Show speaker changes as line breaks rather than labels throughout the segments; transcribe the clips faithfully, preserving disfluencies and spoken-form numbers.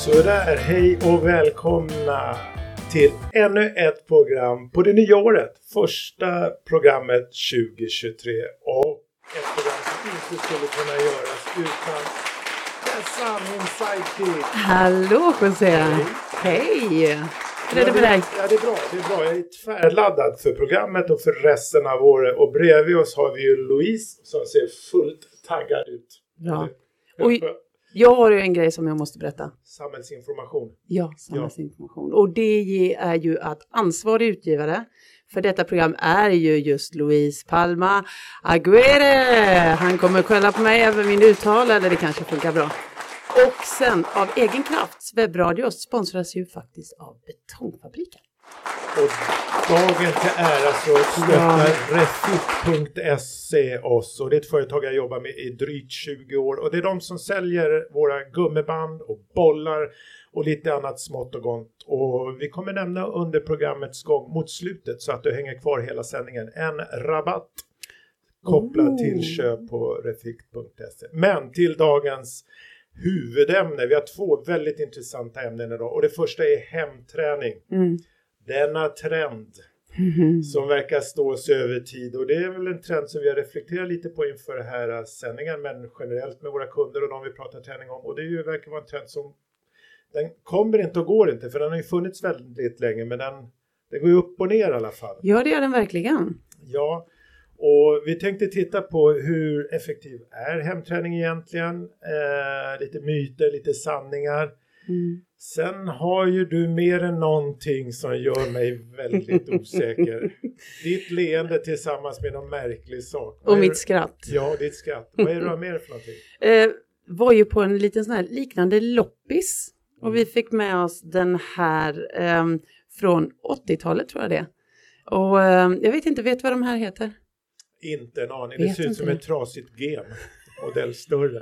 Sådär, hej och välkomna till ännu ett program på det nya året. Första programmet tjugo tjugotre och ett program som inte skulle kunna göras utan dessa min sidekick.
Hallå José! Hej! Hej. Hur är det med dig?
Ja, det är bra, det är bra. Jag är tvärladdad för programmet och för resten av året. Och bredvid oss har vi ju Louise som ser fullt taggad ut.
Ja. Och jag har ju en grej som jag måste berätta.
Samhällsinformation.
Ja, samhällsinformation. Ja. Och det är ju att ansvarig utgivare för detta program är ju just Luis Palma Aguirre. Han kommer skälla på mig över min uttal, eller det kanske funkar bra. Och sen av egen kraft, Webbradio sponsras ju faktiskt av Betongfabriken.
Och dagen till ära så stöttar refit punkt se oss. Och det är ett företag jag jobbar med i drygt tjugo år. Och det är de som säljer våra gummiband och bollar och lite annat smått och gott. Och vi kommer nämna under programmets gång mot slutet så att du hänger kvar hela sändningen en rabatt kopplad oh. till köp på refit punkt se. Men till dagens huvudämne. Vi har två väldigt intressanta ämnen idag. Och det första är hemträning. Mm. Denna trend mm-hmm. som verkar stå sig över tid. Och det är väl en trend som vi har reflekterat lite på inför den här sändningen. Men generellt med våra kunder och de vi pratar träning om. Och det är ju, verkar vara en trend som den kommer inte och går inte. För den har ju funnits väldigt länge. Men den, den går ju upp och ner i alla fall.
Ja, det gör den verkligen.
Ja. Och vi tänkte titta på hur effektiv är hemträning egentligen. Eh, lite myter, lite sanningar. Mm. Sen har ju du mer än någonting som gör mig väldigt osäker. Ditt leende tillsammans med någon märklig sak.
Och mitt skratt.
Ja, ditt skratt. Vad är det du har mer för någonting?
Eh, var ju på en liten sån här liknande loppis. Och mm. vi fick med oss den här eh, från åttiotalet tror jag det. Och eh, jag vet inte, vet vad de här heter?
Inte en aning. Det ser ut som ett trasigt gem. Modell större.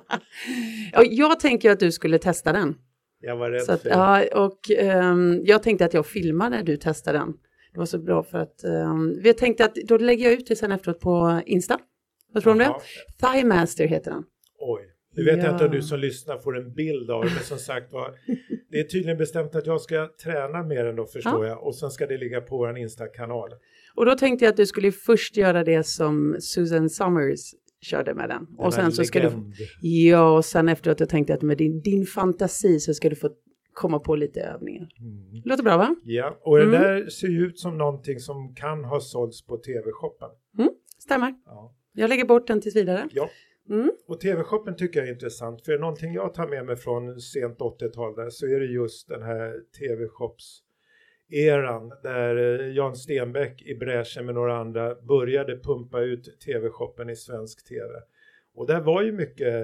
Ja, jag tänker att du skulle testa den.
Jag var rädd
så att,
för
ja, och um, jag tänkte att jag filmar när du testar den. Det var så bra för att um, vi tänkte att då lägger jag ut det sen efteråt på Insta. Vad tror du om det? Thigh Master heter den.
Oj, nu vet ja. jag inte om du som lyssnar får en bild av det. Men som sagt var, det är tydligen bestämt att jag ska träna mer än då förstår ja. jag. Och sen ska det ligga på vår Insta-kanal.
Och då tänkte jag att du skulle först göra det som Susan Summers körde med den. den och sen så ska legend. du ja och sen efteråt jag tänkte att med din, din fantasi så ska du få komma på lite övningar. Mm. Låter bra va?
Ja, och det mm. där ser ju ut som någonting som kan ha sålts på tv-shoppen.
Mm. Stämmer. Ja. Jag lägger bort den tills vidare.
Ja. Mm. Och tv-shoppen tycker jag är intressant. För någonting jag tar med mig från sent åttiotal där så är det just den här tv-shops eran där Jan Stenbeck i bräschen med några andra började pumpa ut tv-shoppen i svensk tv. Och där var ju mycket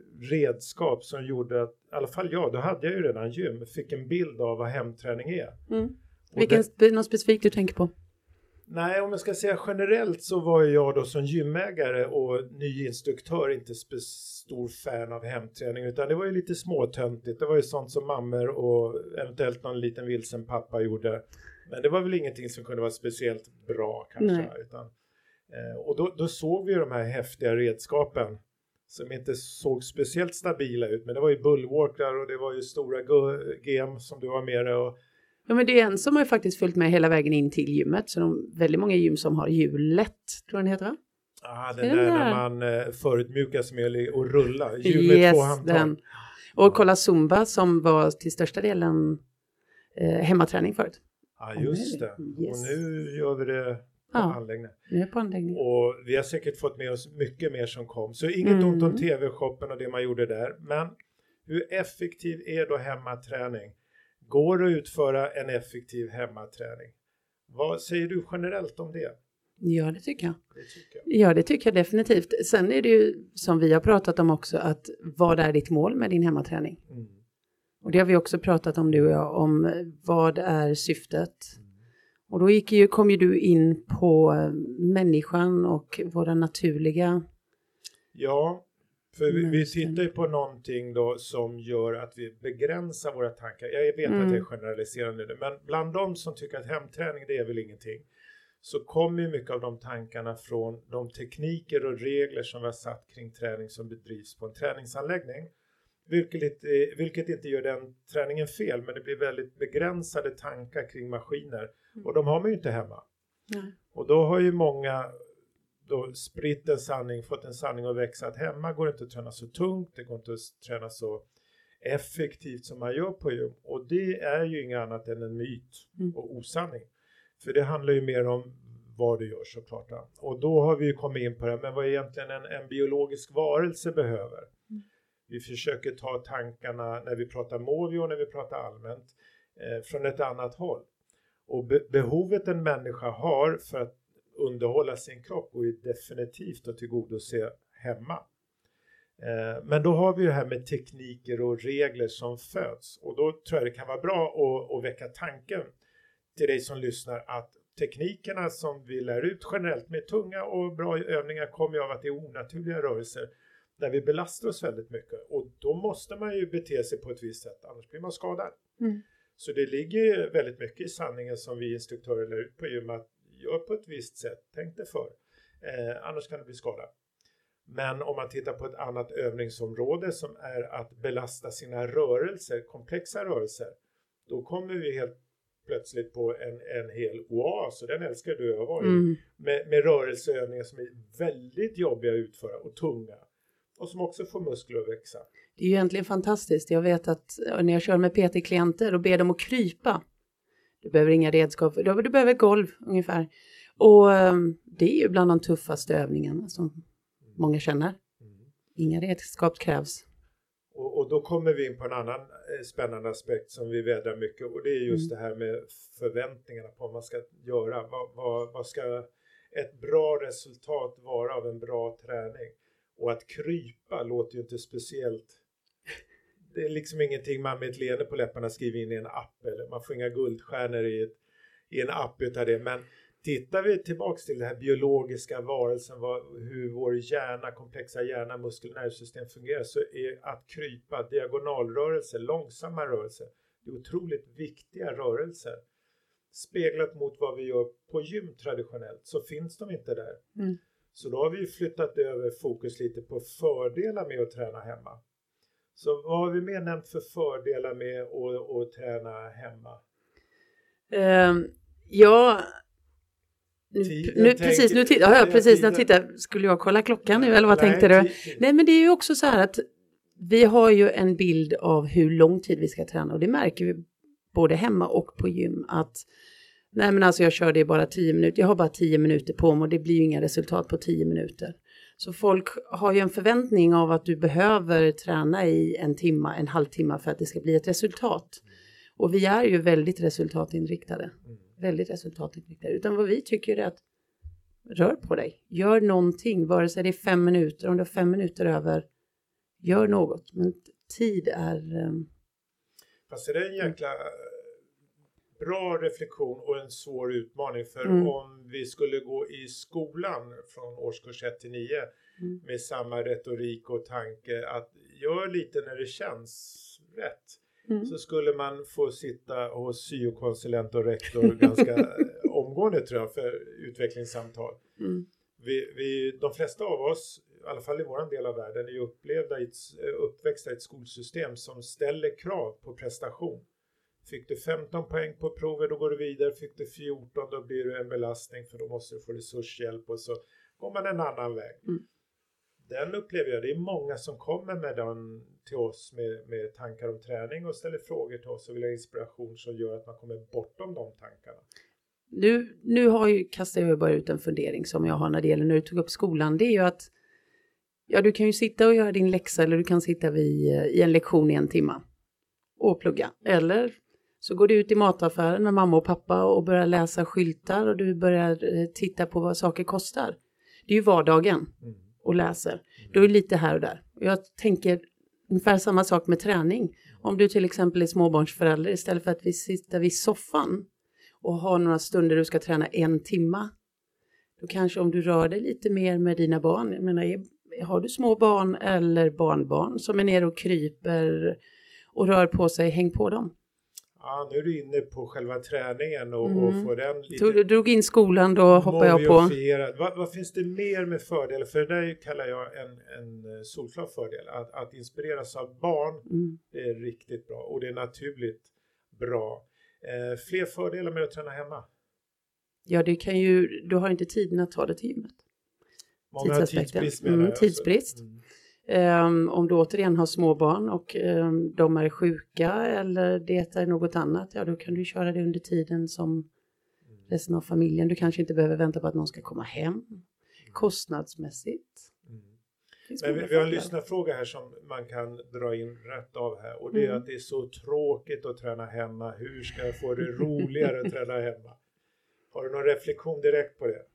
redskap som gjorde att, i alla fall jag, då hade jag ju redan gym, fick en bild av vad hemträning är. Mm.
Vilken, det, något specifikt du tänker på?
Nej, om jag ska säga generellt så var jag då som gymägare och ny instruktör inte spe- stor fan av hemträning utan det var ju lite småtöntigt. Det var ju sånt som mammor och eventuellt någon liten vilsen pappa gjorde. Men det var väl ingenting som kunde vara speciellt bra kanske. Utan, eh, och då, då såg vi ju de här häftiga redskapen som inte såg speciellt stabila ut. Men det var ju bullwalkar och det var ju stora G M som du var med och
ja, men det är en som har ju faktiskt följt med hela vägen in till gymmet. Så de väldigt många gym som har hjulet, tror jag den heter va?
Ja, ah, den där, där när man eh, förutmjukas med och rulla. Hjul med
yes,
två handtag. Den.
Och ja. kolla Zumba som var till största delen eh, hemmaträning förut.
Ja, just det. Yes. Och nu gör vi det på
ja,
anläggningen.
Nu är på anläggningen.
Och vi har säkert fått med oss mycket mer som kom. Så inget mm. ont om tv-shoppen och det man gjorde där. Men hur effektiv är då hemmaträning? Går det att utföra en effektiv hemmaträning? Vad säger du generellt om det?
Ja, det tycker jag.
Det tycker jag.
Ja, det tycker jag definitivt. Sen är det ju som vi har pratat om också att vad är ditt mål med din hemmaträning? Mm. Och det har vi också pratat om du och jag om vad är syftet? Mm. Och då gick ju, kom ju du in på människan och våra naturliga...
Ja, för vi, vi tittar ju på någonting då som gör att vi begränsar våra tankar. Jag vet mm. att det är generaliserande nu, men bland de som tycker att hemträning det är väl ingenting. Så kommer ju mycket av de tankarna från de tekniker och regler som vi har satt kring träning som bedrivs på en träningsanläggning. vilket, vilket inte gör den träningen fel, men det blir väldigt begränsade tankar kring maskiner. Mm. Och de har man ju inte hemma. Mm. Och då har ju många då spritt en sanning, fått en sanning att växa, att hemma går det inte att träna så tungt, det går inte att träna så effektivt som man gör på gym. Och det är ju inget annat än en myt mm. och osanning. För det handlar ju mer om vad du gör såklart. Och då har vi ju kommit in på det, men vad egentligen en, en biologisk varelse behöver. Mm. Vi försöker ta tankarna när vi pratar Movi och när vi pratar allmänt eh, från ett annat håll. Och be- behovet en människa har för att underhålla sin kropp går ju definitivt att tillgodose hemma. Eh, men då har vi ju det här med tekniker och regler som föds. Och då tror jag det kan vara bra att, att väcka tanken till dig som lyssnar att teknikerna som vi lär ut generellt med tunga och bra övningar kommer av att det är onaturliga rörelser där vi belastar oss väldigt mycket. Och då måste man ju bete sig på ett visst sätt, annars blir man skadad. Mm. Så det ligger väldigt mycket i sanningen som vi instruktörer lär ut på gym, att gör på ett visst sätt, tänk dig för. Eh, annars kan det bli skada. Men om man tittar på ett annat övningsområde som är att belasta sina rörelser, komplexa rörelser, då kommer vi helt plötsligt på en, en hel oas, och den älskar du och har mm. med, med rörelseövningar som är väldigt jobbiga att utföra och tunga och som också får muskler att växa.
Det är ju egentligen fantastiskt. Jag vet att när jag kör med P T-klienter och ber dem att krypa, du behöver inga redskap, du behöver ett golv ungefär, och um, det är ju bland de tuffaste övningarna som mm. många känner. Mm. Inga redskap krävs.
Och, och då kommer vi in på en annan eh, spännande aspekt som vi vädrar mycket. Och det är just mm. det här med förväntningarna på vad man ska göra. Vad, vad, vad ska ett bra resultat vara av en bra träning? Och att krypa låter ju inte speciellt. Det är liksom ingenting man med ett leende på läpparna skriver in i en app. Eller man får inga guldstjärnor i, ett, i en app utav det. Men tittar vi tillbaka till det här biologiska varelsen, vad, hur vår hjärna, komplexa hjärna, muskel- och nervsystem fungerar, så är att krypa, diagonalrörelser, långsamma rörelser, det är otroligt viktiga rörelser. Speglat mot vad vi gör på gym traditionellt så finns de inte där. Mm. Så då har vi flyttat över fokus lite på fördelar med att träna hemma. Så vad har vi mer nämnt för fördelar med att, att träna hemma?
Um, ja... Nu, nu, precis, nu tittar ja, precis, när tittar, skulle jag kolla klockan nu eller vad nej, tänkte du? Tid. Nej, men det är ju också så här att vi har ju en bild av hur lång tid vi ska träna, och det märker vi både hemma och på gym att nej men alltså jag kör det bara tio minuter, jag har bara tio minuter på mig och det blir ju inga resultat på tio minuter. Så folk har ju en förväntning av att du behöver träna i en timma, en halvtimme för att det ska bli ett resultat. Och vi är ju väldigt resultatinriktade. Mm. Väldigt resultatinriktade. Utan vad vi tycker är att rör på dig. Gör någonting. Vare sig det är fem minuter. Om du har fem minuter över. Gör något. Men tid är... Um...
Fast det är en jäkla bra reflektion och en svår utmaning. För mm. om vi skulle gå i skolan från årskurs ett till nio. Mm. Med samma retorik och tanke. Att gör lite när det känns rätt. Mm. Så skulle man få sitta hos syokonsulent och rektor ganska omgående tror jag för utvecklingssamtal. Mm. Vi, vi, de flesta av oss, i alla fall i vår del av världen, är upplevda i ett, uppväxta i ett skolsystem som ställer krav på prestation. Fick du femton poäng på provet, då går du vidare. Fick du fjorton, då blir du en belastning för då måste du få resurshjälp och så går man en annan väg. Mm. Den upplever jag, det är många som kommer med den till oss med, med tankar om träning och ställer frågor till oss och vill ha inspiration som gör att man kommer bortom de tankarna.
Nu, nu har ju, kastar jag bara ut en fundering som jag har när det gäller när du tog upp skolan. Det är ju att ja, du kan ju sitta och göra din läxa eller du kan sitta vid, i en lektion i en timme och plugga. Eller så går du ut i mataffären med mamma och pappa och börjar läsa skyltar och du börjar titta på vad saker kostar. Det är ju vardagen. Mm. Och läser. Då är det lite här och där. Jag tänker ungefär samma sak med träning. Om du till exempel är småbarnsförälder, istället för att vi sitter vid soffan och har några stunder du ska träna en timma. Då kanske om du rör dig lite mer med dina barn. Jag menar, har du små barn eller barnbarn som är nere och kryper och rör på sig, häng på dem.
Ja, nu är du inne på själva träningen och,
Mm.
och får den lite...
Du drog in skolan, då hoppar jag på.
Vad, vad finns det mer med fördelar? För det där kallar jag en, en solklar fördel. Att, att inspireras av barn,
Mm.
det är riktigt bra. Och det är naturligt bra. Eh, fler fördelar med att träna hemma?
Ja, det kan ju, du har inte tiden att ta det till gymmet.
Många har tidsbrist menar
mm,
jag.
tidsbrist.
Mm.
Um, om du återigen har små barn och um, de är sjuka eller det är något annat, ja då kan du köra det under tiden som resten av familjen. Du kanske inte behöver vänta på att någon ska komma hem. Kostnadsmässigt.
Mm.
Finns
Men vi,
många
vi har en
fördelar.
lyssnarfråga här som man kan dra in rätt av här. Och det är
Mm.
att det är så tråkigt att träna hemma. Hur ska jag få det roligare att träna hemma? Har du någon reflektion direkt på det?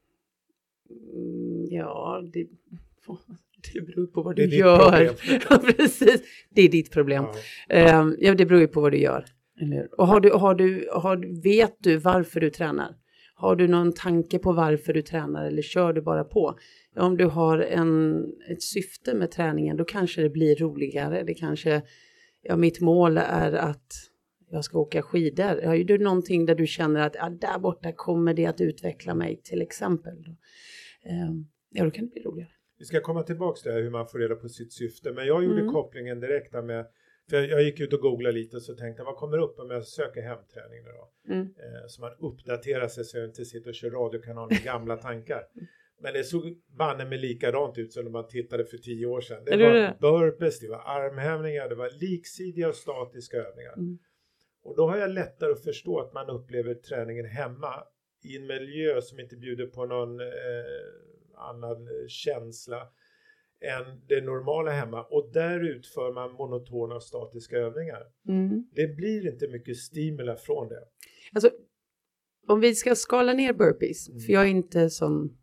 Mm, ja, det, det beror på vad
Det är
du
ditt
gör.
problem.
Ja, precis. Det är ditt problem.
Ja.
Um, ja, det beror ju på vad du gör. Eller? Och har du, har du, har, vet du varför du tränar? Har du någon tanke på varför du tränar eller kör du bara på? Ja, om du har en, ett syfte med träningen, då kanske det blir roligare. Det kanske, ja, mitt mål är att jag ska åka skidor. Har du någonting där du känner att ja, där borta kommer det att utveckla mig till exempel? Um, ja, då kan det bli roligare.
Vi ska komma tillbaka till det här, hur man får reda på sitt syfte. Men jag gjorde
Mm.
kopplingen direkt där med, för jag, jag gick ut och googlade lite och så tänkte jag, vad kommer upp om jag söker hemträning nu då?
Mm.
Eh, så man uppdaterar sig så jag inte sitter och kör radiokanal med gamla tankar. Men det såg banne med likadant ut som när man tittade för tio år sedan. Det
Är
var
det?
burpees, det var armhävningar, det var liksidiga och statiska övningar.
Mm.
Och då har jag lättare att förstå att man upplever träningen hemma i en miljö som inte bjuder på någon eh, annan känsla än det normala hemma. Och där utför man monotona och statiska övningar.
Mm.
Det blir inte mycket stimula från det.
Alltså, om vi ska skala ner burpees,
Mm.
för jag är inte som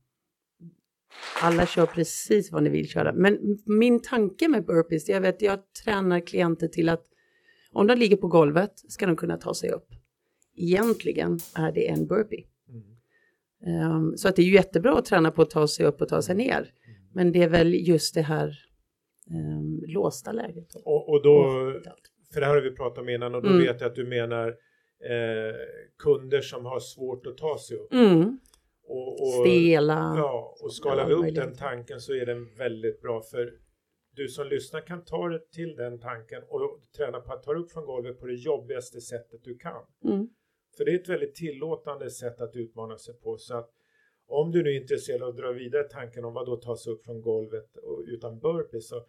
alla kör precis vad ni vill köra. Men min tanke med burpees, jag vet, jag tränar klienter till att om de ligger på golvet ska de kunna ta sig upp. Egentligen är det en burpee.
Mm.
Um, så att det är ju jättebra att träna på att ta sig upp och ta sig ner.
Mm.
Men det är väl just det här um, låsta läget.
Och, och då,
Och-
för det här har vi pratat om innan och då
Mm.
vet jag att du menar eh, kunder som har svårt att ta sig upp.
Mm.
Och, och,
Stela.
Ja, och skalar
Ja,
vi upp
möjligt.
den tanken så är den väldigt bra, för du som lyssnar kan ta det till den tanken och träna på att ta upp från golvet på det jobbigaste sättet du kan.
Mm.
För det är ett väldigt tillåtande sätt att utmana sig på. Så att om du nu är intresserad av att dra vidare tanken om vad då tas upp från golvet och utan burpees, så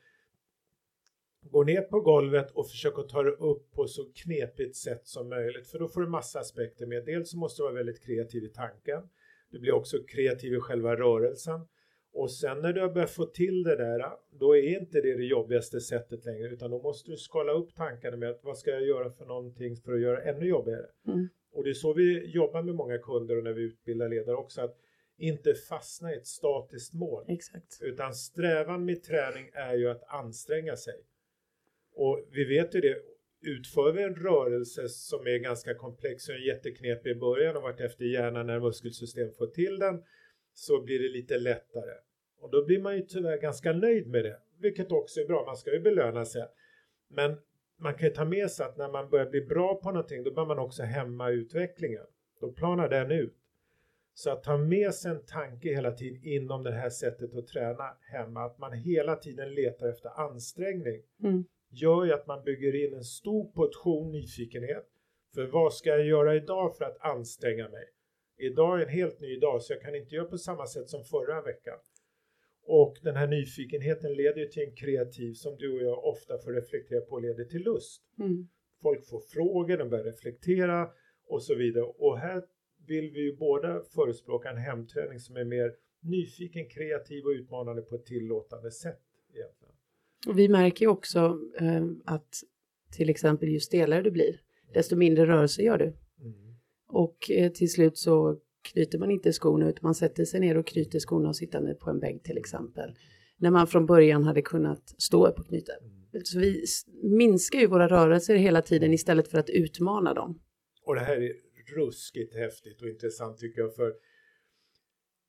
gå ner på golvet och försök att ta det upp på så knepigt sätt som möjligt. För då får du massa aspekter med. Dels så måste du vara väldigt kreativ i tanken. Du blir också kreativ i själva rörelsen. Och sen när du har börjat få till det där, då är inte det det jobbigaste sättet längre. Utan då måste du skala upp tankarna med att vad ska jag göra för någonting för att göra ännu jobbigare.
Mm.
Och det är så vi jobbar med många kunder och när vi utbildar ledare också. Att inte fastna i ett statiskt mål.
Exakt.
Utan strävan med träning är ju att anstränga sig. Och vi vet ju det, utför vi en rörelse som är ganska komplex och jätteknepig i början och vart efter hjärnan när muskelsystem får till den, så blir det lite lättare. Och då blir man ju tyvärr ganska nöjd med det, vilket också är bra, man ska ju belöna sig. Men man kan ju ta med sig att när man börjar bli bra på någonting, då bör man också hämma utvecklingen. Då planar den ut. Så att ta med sig en tanke hela tiden inom det här sättet att träna hemma, att man hela tiden letar efter ansträngning,
Mm.
gör ju att man bygger in en stor portion nyfikenhet. För vad ska jag göra idag för att anstränga mig? Idag är en helt ny dag, så jag kan inte göra på samma sätt som förra veckan. Och den här nyfikenheten leder ju till en kreativ, som du och jag ofta får reflektera på, leder till lust.
Mm.
Folk får frågor, de börjar reflektera och så vidare. Och här vill vi ju båda förespråka en hemträning som är mer nyfiken, kreativ och utmanande på ett tillåtande sätt egentligen.
Och vi märker ju också eh, att till exempel ju stelare du blir, desto mindre rörelse gör du.
Mm.
Och eh, till slut så knyter man inte skorna, utan man sätter sig ner och knyter skorna och sitter ner på en bänk till exempel. När man från början hade kunnat stå upp och knyta.
Mm.
Så vi s- minskar ju våra rörelser hela tiden istället för att utmana dem.
Och det här är ruskigt häftigt och intressant tycker jag, för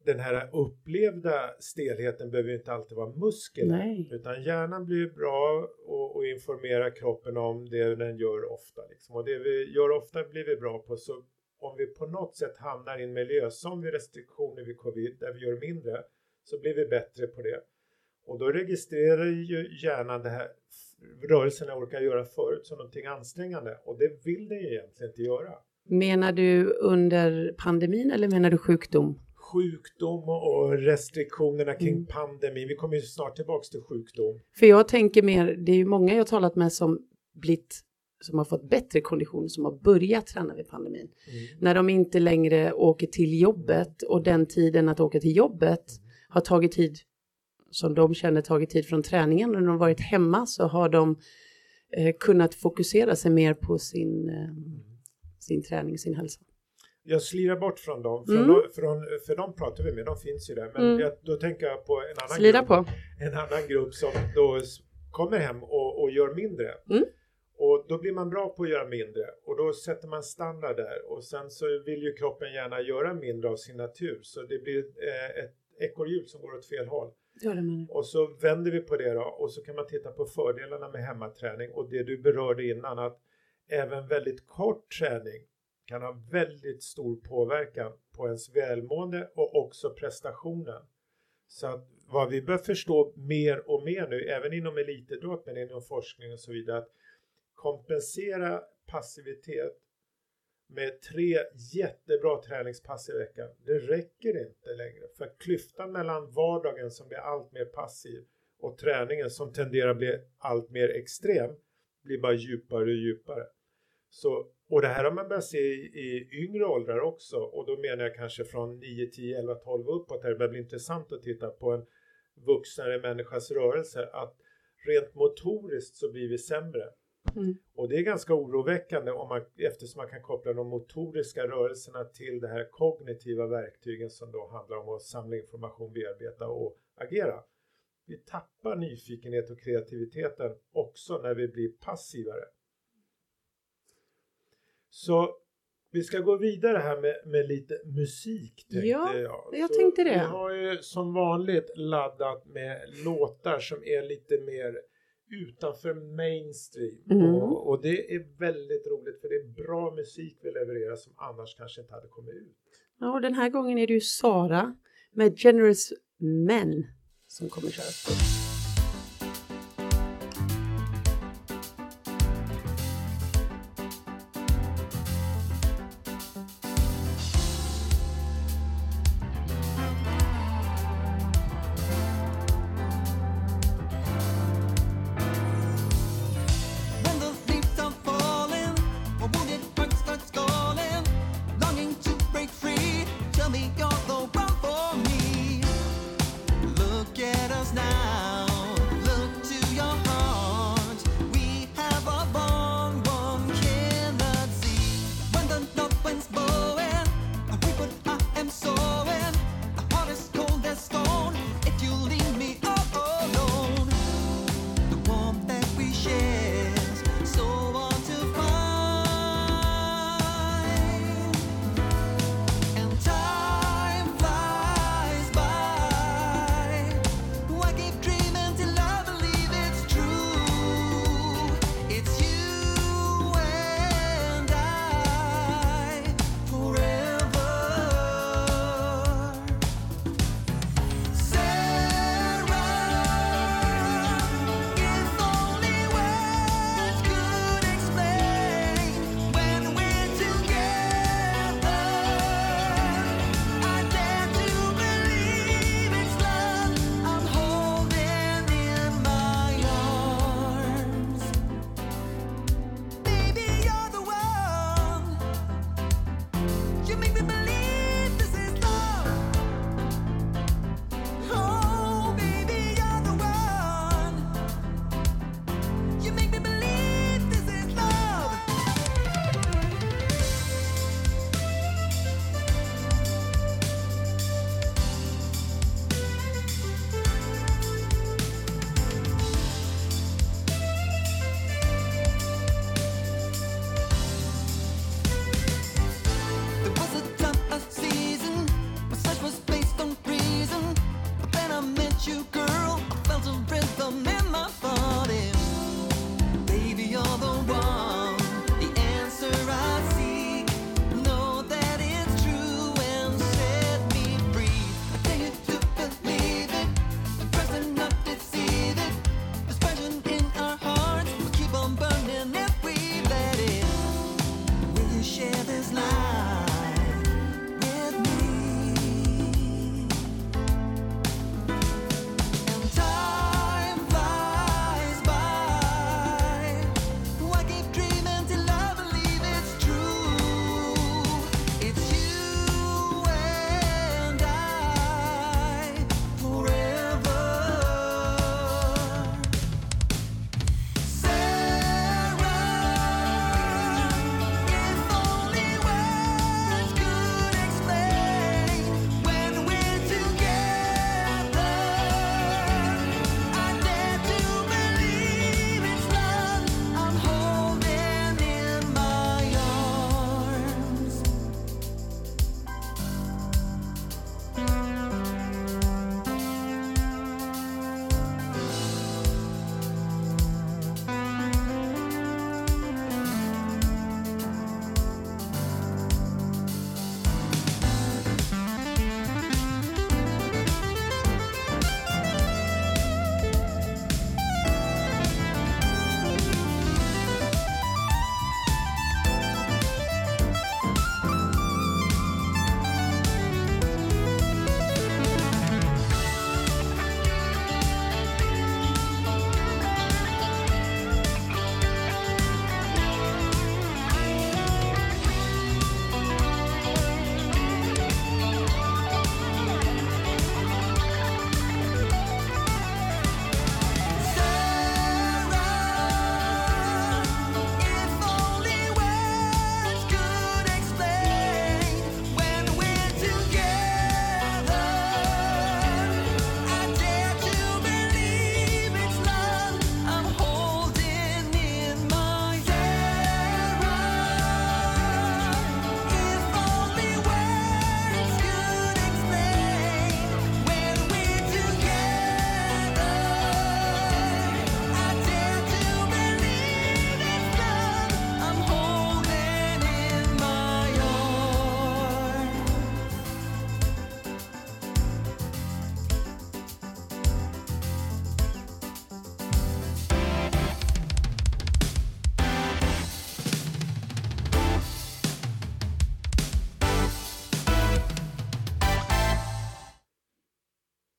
den här upplevda stelheten behöver inte alltid vara muskler.
Nej.
Utan hjärnan blir bra och, och informerar kroppen om det den gör ofta. Liksom. Och det vi gör ofta blir vi bra på. Så om vi på något sätt hamnar i en miljö som vid restriktioner vid covid där vi gör mindre, så blir vi bättre på det. Och då registrerar ju hjärnan det här rörelsen jag orkar göra förut som någonting ansträngande. Och det vill den ju egentligen inte göra.
Menar du under pandemin eller menar du sjukdom?
Sjukdom och restriktionerna kring
Mm.
pandemin. Vi kommer ju snart tillbaka till sjukdom.
För jag tänker mer, det är ju många jag har talat med som blivit, som har fått bättre kondition, som har börjat träna vid pandemin.
Mm.
När de inte längre åker till jobbet och den tiden att åka till jobbet har tagit tid, som de känner tagit tid från träningen. När de har varit hemma så har de eh, kunnat fokusera sig mer på sin, eh, sin träning, sin hälsa.
Jag slirar bort från dem. Från
Mm.
dem från, för de pratar vi med, de finns ju där. Men
Mm.
jag, då tänker jag på en annan,
Slira
grupp,
på.
en annan grupp som då s- kommer hem och, och gör mindre.
Mm.
Och då blir man bra på att göra mindre. Och då sätter man standard där. Och sen så vill ju kroppen gärna göra mindre av sin natur. Så det blir eh, ett ekorrhjul som går åt fel håll.
Ja, det menar jag.
Och så vänder vi på det då. Och så kan man titta på fördelarna med hemmaträning. Och det du berörde innan, att även väldigt kort träning kan ha väldigt stor påverkan på ens välmående och också prestationen. Så att vad vi bör förstå mer och mer nu, även inom elitidrott men inom forskning och så vidare, att kompensera passivitet med tre jättebra träningspass i veckan. Det räcker inte längre. För klyftan mellan vardagen som blir allt mer passiv och träningen som tenderar att bli allt mer extrem blir bara djupare och djupare. Så, och det här har man börjat se i, i yngre åldrar också. Och då menar jag kanske från nio, tio, elva, tolv uppåt. Där det börjar bli intressant att titta på en vuxnare människas rörelse. Att rent motoriskt så blir vi sämre.
Mm.
Och det är ganska oroväckande om man, eftersom man kan koppla de motoriska rörelserna till det här kognitiva verktygen som då handlar om att samla information, bearbeta och agera. Vi tappar nyfikenhet och kreativiteten också när vi blir passivare. Så vi ska gå vidare här med, med lite musik. Tänkte
Ja,
jag.
jag
Så
tänkte det.
Vi har ju som vanligt laddat med låtar som är lite mer utanför mainstream.
Mm.
Och, och det är väldigt roligt för det är bra musik vi levererar som annars kanske inte hade kommit ut.
Ja, och den här gången är det ju Sara med Generous Men som kommer köra.
When the leaves are falling, a wounded heart starts calling, longing to break free. Tell me you're the one for me. Look at us now.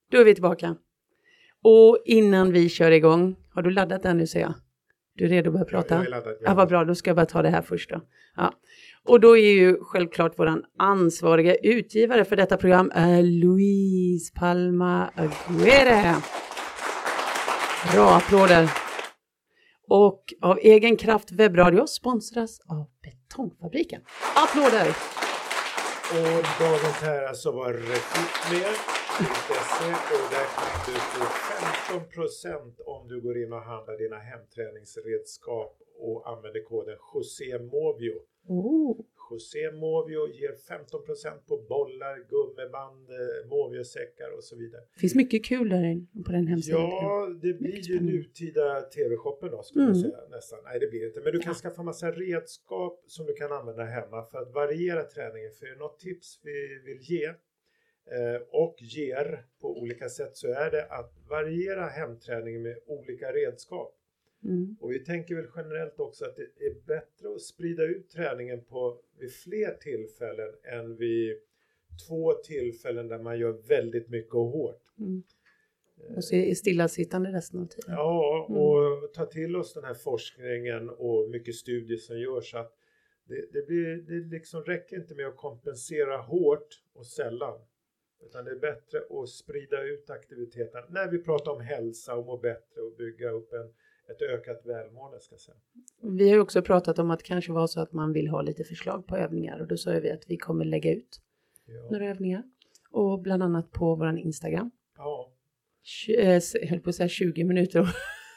Då är vi tillbaka. Och innan vi kör igång, har du laddat den nu ser jag? Du är redo att börja prata?
Jag är laddad,
ja, vad bra, då ska jag bara ta det här först då. Ja. Och då är ju självklart våran ansvariga utgivare för detta program är Louise Palma Aguirre. Bra applåder. Och av egen kraft webbradio sponsras av Betongfabriken. Applåder!
Och dagens här alltså var Refitmer och där kan du få femton procent om du går in och handlar dina hemträningsredskap och använder koden José Movio.
Oh.
José Movio ger femton procent på bollar, gummiband, Movio-säckar och så vidare.
Det finns mycket kul där inne på den hemsidan.
Ja, det blir ju nutida tv-shoppen då skulle mm. jag säga nästan. Nej, det blir inte. Men du kan skaffa massa redskap som du kan använda hemma för att variera träningen. För något tips vi vill ge eh, och ger på olika sätt så är det att variera hemträningen med olika redskap. Mm. Och vi tänker väl generellt också att det är bättre att sprida ut träningen på vid fler tillfällen än vid två tillfällen där man gör väldigt mycket och hårt.
Mm. Och så är stillasittande resten av tiden.
Ja, och mm. ta till oss den här forskningen och mycket studier som görs att det, det, blir, det liksom räcker inte med att kompensera hårt och sällan. Utan det är bättre att sprida ut aktiviteten när vi pratar om hälsa och må bättre och bygga upp en ett ökat välmående ska jag säga.
Vi har ju också pratat om att det kanske var så att man vill ha lite förslag på övningar. Och då sa vi att vi kommer lägga ut ja. några övningar. Och bland annat på vår Instagram.
Ja.
Jag höll på att säga tjugo minuter.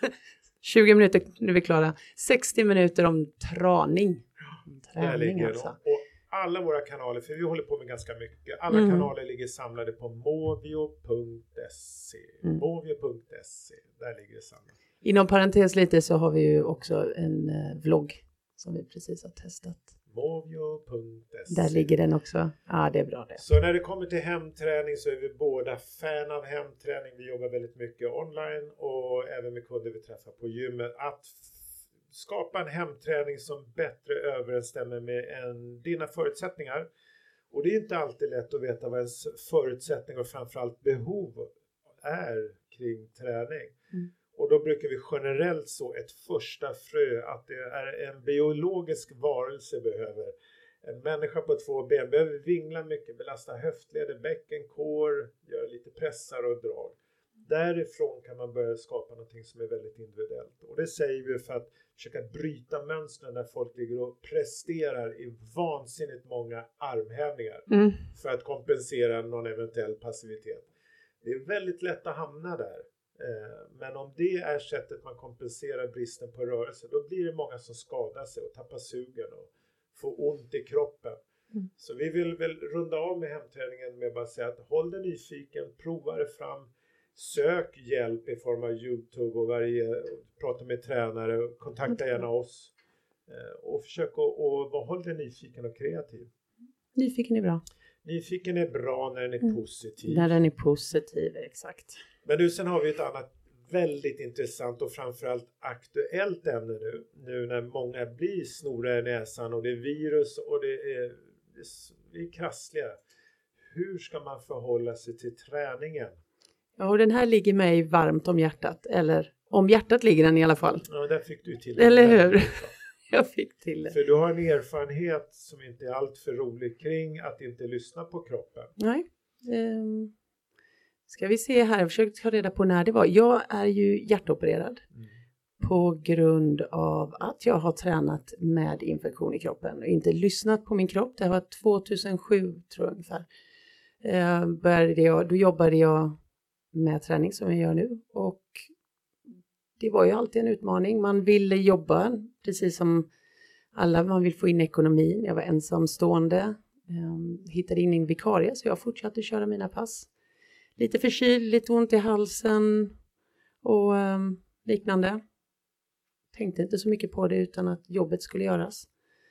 tjugo minuter, nu är vi klara. sextio minuter om träning.
Träning alltså. Och alla våra kanaler, för vi håller på med ganska mycket. Alla mm. kanaler ligger samlade på movio punkt se. Mm. movio punkt se, där ligger det samlat.
Inom parentes lite så har vi ju också en eh, vlogg som vi precis har testat.
movio punkt se.
Där ligger den också. Ja, det är bra det.
Så när det kommer till hemträning så är vi båda fan av hemträning. Vi jobbar väldigt mycket online och även med kunder vi träffar på gymmet. Att f- skapa en hemträning som bättre överensstämmer med en, dina förutsättningar. Och det är inte alltid lätt att veta vad ens förutsättningar och framförallt behov är kring träning. Mm. Och då brukar vi generellt så ett första frö att det är en biologisk varelse behöver. En människa på två ben behöver vingla mycket, belasta höftleder, bäcken, kår, göra lite pressar och drag. Därifrån kan man börja skapa någonting som är väldigt individuellt. Och det säger vi för att försöka bryta mönstren där folk ligger och presterar i vansinnigt många armhävningar. Mm. För att kompensera någon eventuell passivitet. Det är väldigt lätt att hamna där. Men om det är sättet man kompenserar bristen på rörelse, då blir det många som skadar sig och tappar sugen och får ont i kroppen. Mm. Så vi vill väl runda av med hemträningen med att bara säga att håll dig nyfiken, prova det fram, sök hjälp i form av YouTube och varje, prata med tränare, kontakta gärna oss och försök att och, och håll dig nyfiken och kreativ.
Nyfiken är bra.
Nyfiken är bra när den är mm. positiv.
När den är positiv, exakt.
Men nu sen har vi ett annat väldigt intressant och framförallt aktuellt ämne nu. Nu när många blir snora i näsan och det är virus och det är, det är krassliga. Hur ska man förhålla sig till träningen?
Ja, och den här ligger mig varmt om hjärtat. Eller om hjärtat ligger den i alla fall.
Ja, där fick du till.
Eller hur? Jag fick till det.
För du har en erfarenhet som inte är allt för rolig kring att inte lyssna på kroppen.
Nej. Um, ska vi se här. Jag försökte ta reda på när det var. Jag är ju hjärtopererad. Mm. På grund av att jag har tränat med infektion i kroppen. Och inte lyssnat på min kropp. Det var tvåtusendsju tror jag ungefär. Uh, började jag, då jobbade jag med träning som jag gör nu. Och det var ju alltid en utmaning. Man ville jobba precis som alla. Man vill få in ekonomin. Jag var ensamstående. Um, hittade in en vikarie så jag fortsatte köra mina pass. Lite förkyld, lite ont i halsen och um, liknande. Tänkte inte så mycket på det utan att jobbet skulle göras.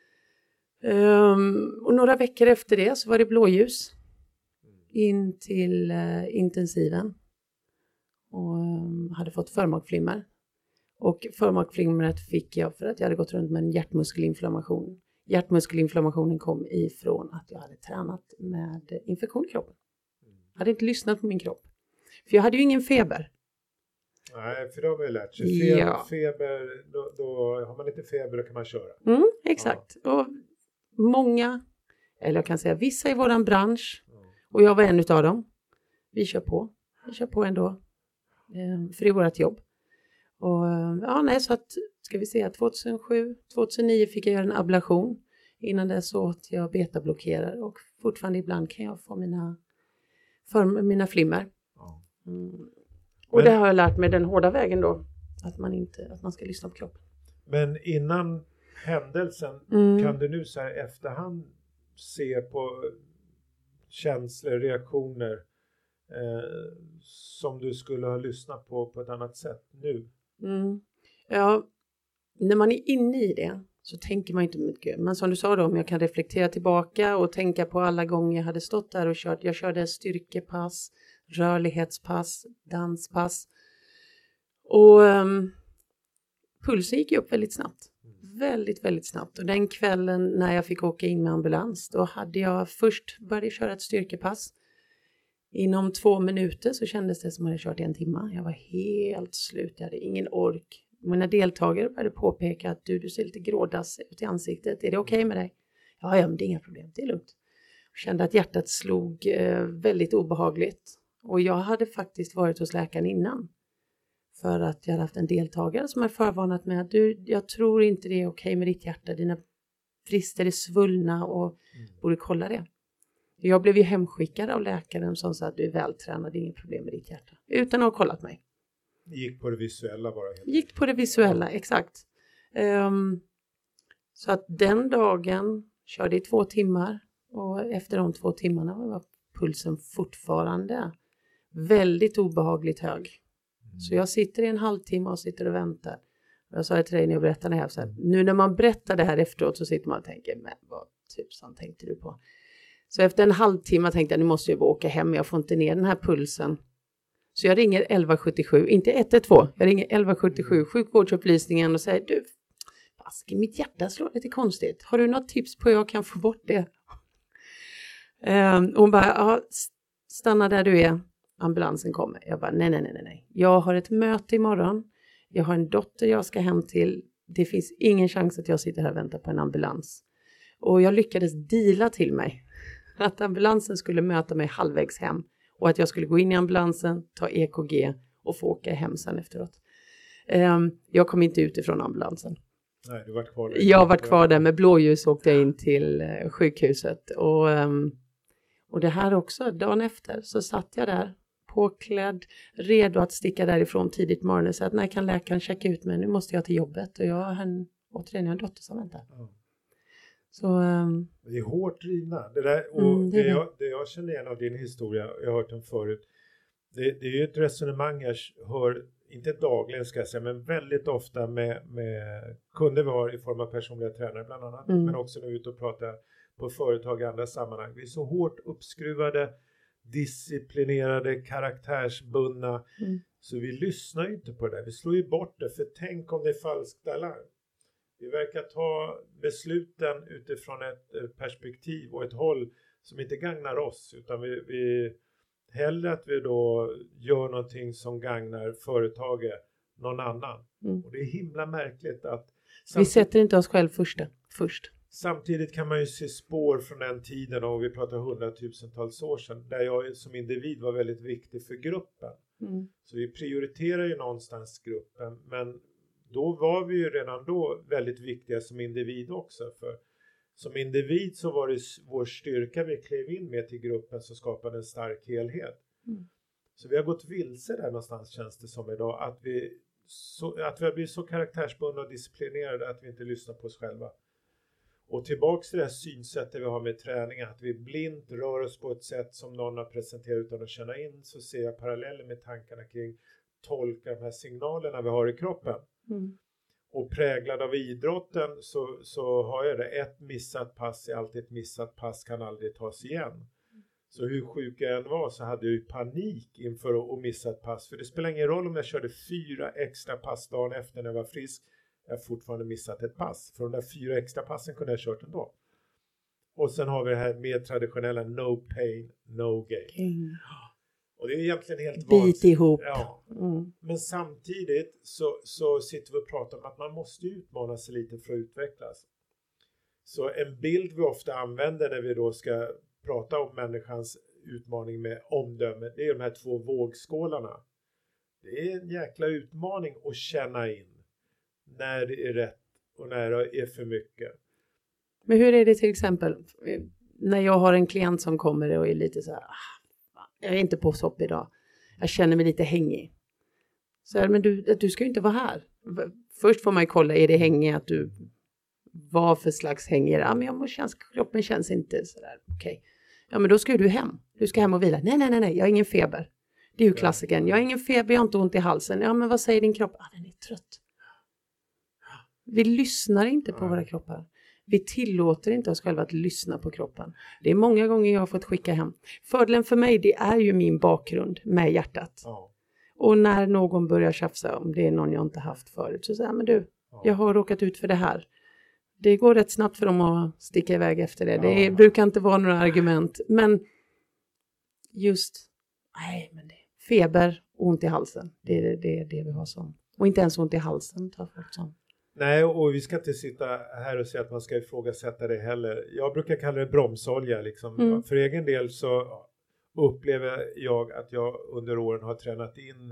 Um, och några veckor efter det så var det blåljus. In till uh, intensiven. Och um, hade fått förmagflimmer. Och förmagflimret fick jag för att jag hade gått runt med en hjärtmuskelinflammation. Hjärtmuskelinflammationen kom ifrån att jag hade tränat med infektion i kroppen. Jag hade inte lyssnat på min kropp. För jag hade ju ingen feber.
Nej, för då har vi lärt sig. Feber,
Ja.
feber då, då har man inte feber då kan man köra.
Mm, exakt. Och många, eller jag kan säga vissa i våran bransch, och jag var en utav dem. Vi kör på. Vi kör på ändå. Eh, för det är vårt jobb. Och ja, nej, så att, ska vi se, tjugohundrasju, tjugohundranio fick jag göra en ablation. Innan dess så åt jag betablockerare och fortfarande ibland kan jag få mina, för mina flimmer. Mm. Och
Men-
det har jag lärt mig den hårda vägen då. Att man inte, att man ska lyssna på kroppen.
Men innan händelsen,
Mm.
kan du nu så här efterhand se på känslor, reaktioner eh, som du skulle ha lyssnat på på ett annat sätt nu?
Mm. Ja, när man är inne i det så tänker man inte mycket. Men som du sa då, om jag kan reflektera tillbaka och tänka på alla gånger jag hade stått där och kört. Jag körde styrkepass, rörlighetspass, danspass. Och um, pulsen gick ju upp väldigt snabbt. Väldigt, väldigt snabbt. Och den kvällen när jag fick åka in med ambulans, då hade jag först börjat köra ett styrkepass. Inom två minuter så kändes det som att jag kört i en timme. Jag var helt slut, jag hade ingen ork. Mina deltagare började påpeka att du, du ser lite grådassig ut i ansiktet. Är det okej okay med dig? Ja, ja, men det är inga problem, det är lugnt. Jag kände att hjärtat slog eh, väldigt obehagligt. Och jag hade faktiskt varit hos läkaren innan. För att jag hade haft en deltagare som har förvarnat mig att du, jag tror inte det är okej okay med ditt hjärta. Dina frister är svullna och mm. borde kolla det. Jag blev ju hemskickad av läkaren som sa att du är vältränad, det är inget problem med ditt hjärta. Utan att ha kollat mig.
Gick på det visuella bara. Helt.
Gick på det visuella, exakt. Um, så att den dagen körde i två timmar. Och efter de två timmarna var pulsen fortfarande väldigt obehagligt hög. Mm. Så jag sitter i en halvtimme och sitter och väntar. Och jag sa det till dig när jag berättade det här. Så här, nu när man berättar det här efteråt så sitter man och tänker, men vad tusan tänkte du på? Så efter en halvtimme tänkte jag, nu måste jag bara åka hem. Jag får inte ner den här pulsen. Så jag ringer elva sjuttiosju, inte ett ett två. Jag ringer elva sjuttiosju, sjukvårdsupplysningen och säger, du, faske, mitt hjärta slår lite konstigt. Har du något tips på hur jag kan få bort det? Um, och hon bara, ja, stanna där du är. Ambulansen kommer. Jag bara, nej, nej, nej, nej. Jag har ett möte imorgon. Jag har en dotter jag ska hem till. Det finns ingen chans att jag sitter här och väntar på en ambulans. Och jag lyckades deala till mig att ambulansen skulle möta mig halvvägs hem. Och att jag skulle gå in i ambulansen, ta E K G och få åka hem sen efteråt. Um, jag kom inte ut ifrån ambulansen.
Nej, du var kvar där.
Jag var kvar där med blåljus och åkte in till uh, sjukhuset. Och, um, och det här också, dagen efter så satt jag där påklädd, redo att sticka därifrån tidigt morgonen. Så att när kan läkaren checka ut mig? Nu måste jag till jobbet. Och jag har en, återigen, jag har en dotter som väntar. Mm. Så, um,
det är hårt drivna. Det, där, och
mm, det,
det, jag, det jag känner igen av din historia, jag har hört den förut. Det, det är ju ett resonemang jag hör, inte dagligen ska jag säga, men väldigt ofta med, med kunder vi har i form av personliga tränare bland annat. Mm. Men också när vi är ute och pratar på företag i andra sammanhang. Vi är så hårt uppskruvade, disciplinerade, karaktärsbundna. Mm. Så vi lyssnar ju inte på det där. Vi slår ju bort det. För tänk om det är falskt alarm. Vi verkar ta besluten utifrån ett perspektiv och ett håll som inte gagnar oss. Utan vi, vi hellre att vi då gör någonting som gagnar företaget, någon annan. Mm. Och det är himla märkligt att...
Vi sätter inte oss själv först. först.
Samtidigt kan man ju se spår från den tiden, och vi pratar hundratusentals år sedan, där jag som individ var väldigt viktig för gruppen. Mm. Så vi prioriterar ju någonstans gruppen, men då var vi ju redan då väldigt viktiga som individ också. För som individ så var det vår styrka vi klev in med till gruppen som skapade en stark helhet. Mm. Så vi har gått vilse där någonstans, känns det som idag, att vi, så, att vi har blivit så karaktärsbundna och disciplinerade att vi inte lyssnar på oss själva. Och tillbaks till det här synsättet vi har med träning, att vi blint rör oss på ett sätt som någon har presenterat utan att känna in, så ser jag paralleller med tankarna kring tolka de här signalerna vi har i kroppen. Mm. Och präglad av idrotten så, så har jag det, ett missat pass är alltid ett missat pass, kan aldrig tas igen. Mm. Så hur sjuk jag än var så hade jag ju panik inför att, att missa ett pass. För det spelar ingen roll om jag körde fyra extra pass dagen efter när jag var frisk. Jag har fortfarande missat ett pass. För de där fyra extra passen kunde jag ha kört ändå. Och sen har vi det här mer traditionella no pain, no gain. Mm. Och det är egentligen helt
Bit
vansinnigt.
ihop.
Ja.
Mm.
Men samtidigt så, så sitter vi och pratar om att man måste utmana sig lite för att utvecklas. Så en bild vi ofta använder när vi då ska prata om människans utmaning med omdöme, det är de här två vågskålarna. Det är en jäkla utmaning att känna in när det är rätt och när det är för mycket.
Men hur är det till exempel när jag har en klient som kommer och är lite så här, ah, jag är inte på sopp idag. Jag känner mig lite hängig. Så här, men du, du ska ju inte vara här. Först får man ju kolla, är det hängig att du, vad för slags hängig? Ja, men jag må känns, kroppen känns inte så där, okej. Okay. Ja, men då ska du hem. Du ska hem och vila. Nej, nej, nej, nej, jag har ingen feber. Det är ju klassiken. Jag har ingen feber, jag har inte ont i halsen. Ja, men vad säger din kropp? Ah, den är trött. Vi lyssnar inte på våra kroppar. Vi tillåter inte oss själva att lyssna på kroppen. Det är många gånger jag har fått skicka hem. Fördelen för mig, det är ju min bakgrund med hjärtat.
Ja.
Och när någon börjar tjafsa, om det är någon jag inte haft förut, så säger jag, men du,
Ja.
jag har råkat ut för det här. Det går rätt snabbt för dem att sticka iväg efter det. Det
Ja.
brukar inte vara några argument. Men just, nej, men det feber och ont i halsen. Det är det, det, är det vi har som. Och inte ens ont i halsen tar folk som.
Nej, och vi ska inte sitta här och säga att man ska ifrågasätta det heller. Jag brukar kalla det bromsolja. Liksom.
Mm.
För egen del så upplever jag att jag under åren har tränat in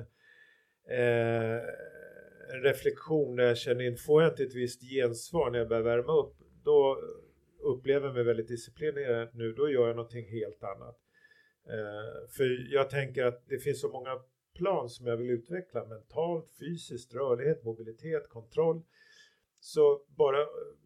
eh, en reflektion där jag känner in, får jag inte ett visst gensvar när jag börjar värma upp, då upplever jag mig väldigt disciplinerad nu, då gör jag någonting helt annat. Eh, för jag tänker att det finns så många plan som jag vill utveckla, mentalt, fysiskt, rörlighet, mobilitet, kontroll. Så bara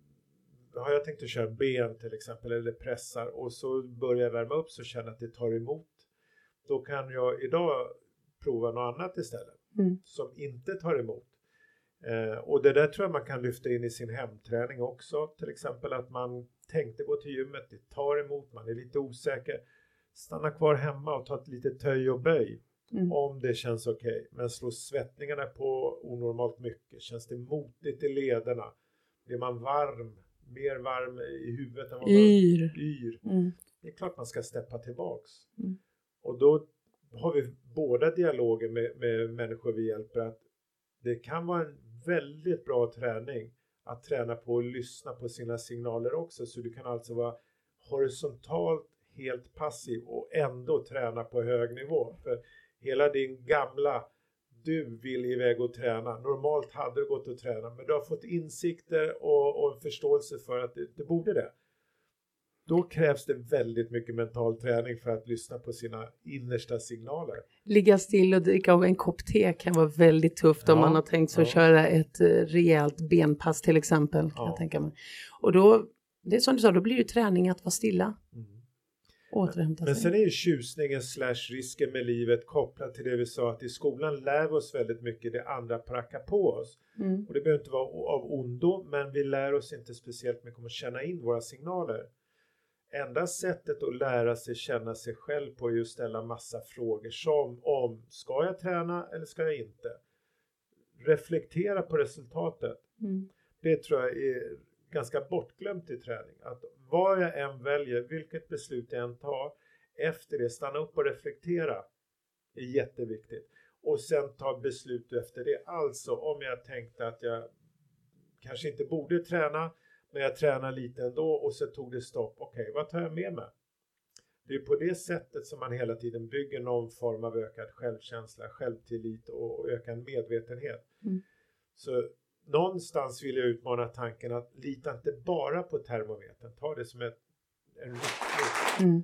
har jag tänkt att köra ben till exempel eller pressar och så börjar jag värma upp så känner jag att det tar emot. Då kan jag idag prova något annat istället
Mm.
som inte tar emot. Eh, och det där tror jag man kan lyfta in i sin hemträning också. Till exempel att man tänkte gå till gymmet, det tar emot, man är lite osäker. Stanna kvar hemma och ta ett litet töj och böj.
Mm.
Om det känns okej. Okay. Men slår svettningarna på onormalt mycket. Känns det motigt i lederna. Blir man varm. Mer varm i huvudet än vad man
Yr.
yr.
Mm.
Det är klart man ska steppa tillbaks.
Mm.
Och då har vi båda dialoger med, med människor vi hjälper. Att det kan vara en väldigt bra träning. Att träna på och lyssna på sina signaler också. Så du kan alltså vara horisontalt helt passiv och ändå träna på hög nivå. För hela din gamla, du vill iväg och träna. Normalt hade du gått och träna, men du har fått insikter och, och en förståelse för att det, det borde det. Då krävs det väldigt mycket mental träning för att lyssna på sina innersta signaler.
Ligga still och dricka en kopp te kan vara väldigt tufft om
Ja,
man har tänkt sig
ja.
att köra ett eh, rejält benpass till exempel. Kan
Ja.
jag tänka mig. Och då, det är som du sa, då blir det träning att vara stilla.
Mm.
Återhämta
Men
sig.
sen är ju tjusningen slash risken med livet kopplat till det vi sa att i skolan lär vi oss väldigt mycket det andra prackar på oss.
Mm.
Och det behöver inte vara av ondo, men vi lär oss inte speciellt mycket om att känna in våra signaler. Enda sättet att lära sig känna sig själv på är ju att ställa massa frågor som om, ska jag träna eller ska jag inte? Reflektera på resultatet.
Mm.
Det tror jag är ganska bortglömt i träning. Att vad jag än väljer, vilket beslut jag än tar, efter det stanna upp och reflektera är jätteviktigt. Och sen ta beslut efter det. Alltså om jag tänkte att jag kanske inte borde träna, men jag tränar lite ändå och så tog det stopp. Okej, okay, vad tar jag med mig? Det är på det sättet som man hela tiden bygger någon form av ökad självkänsla, självtillit och ökad medvetenhet.
Mm.
Så någonstans vill jag utmana tanken att lita inte bara på termometern. Ta det som ett, en riktig...
Mm.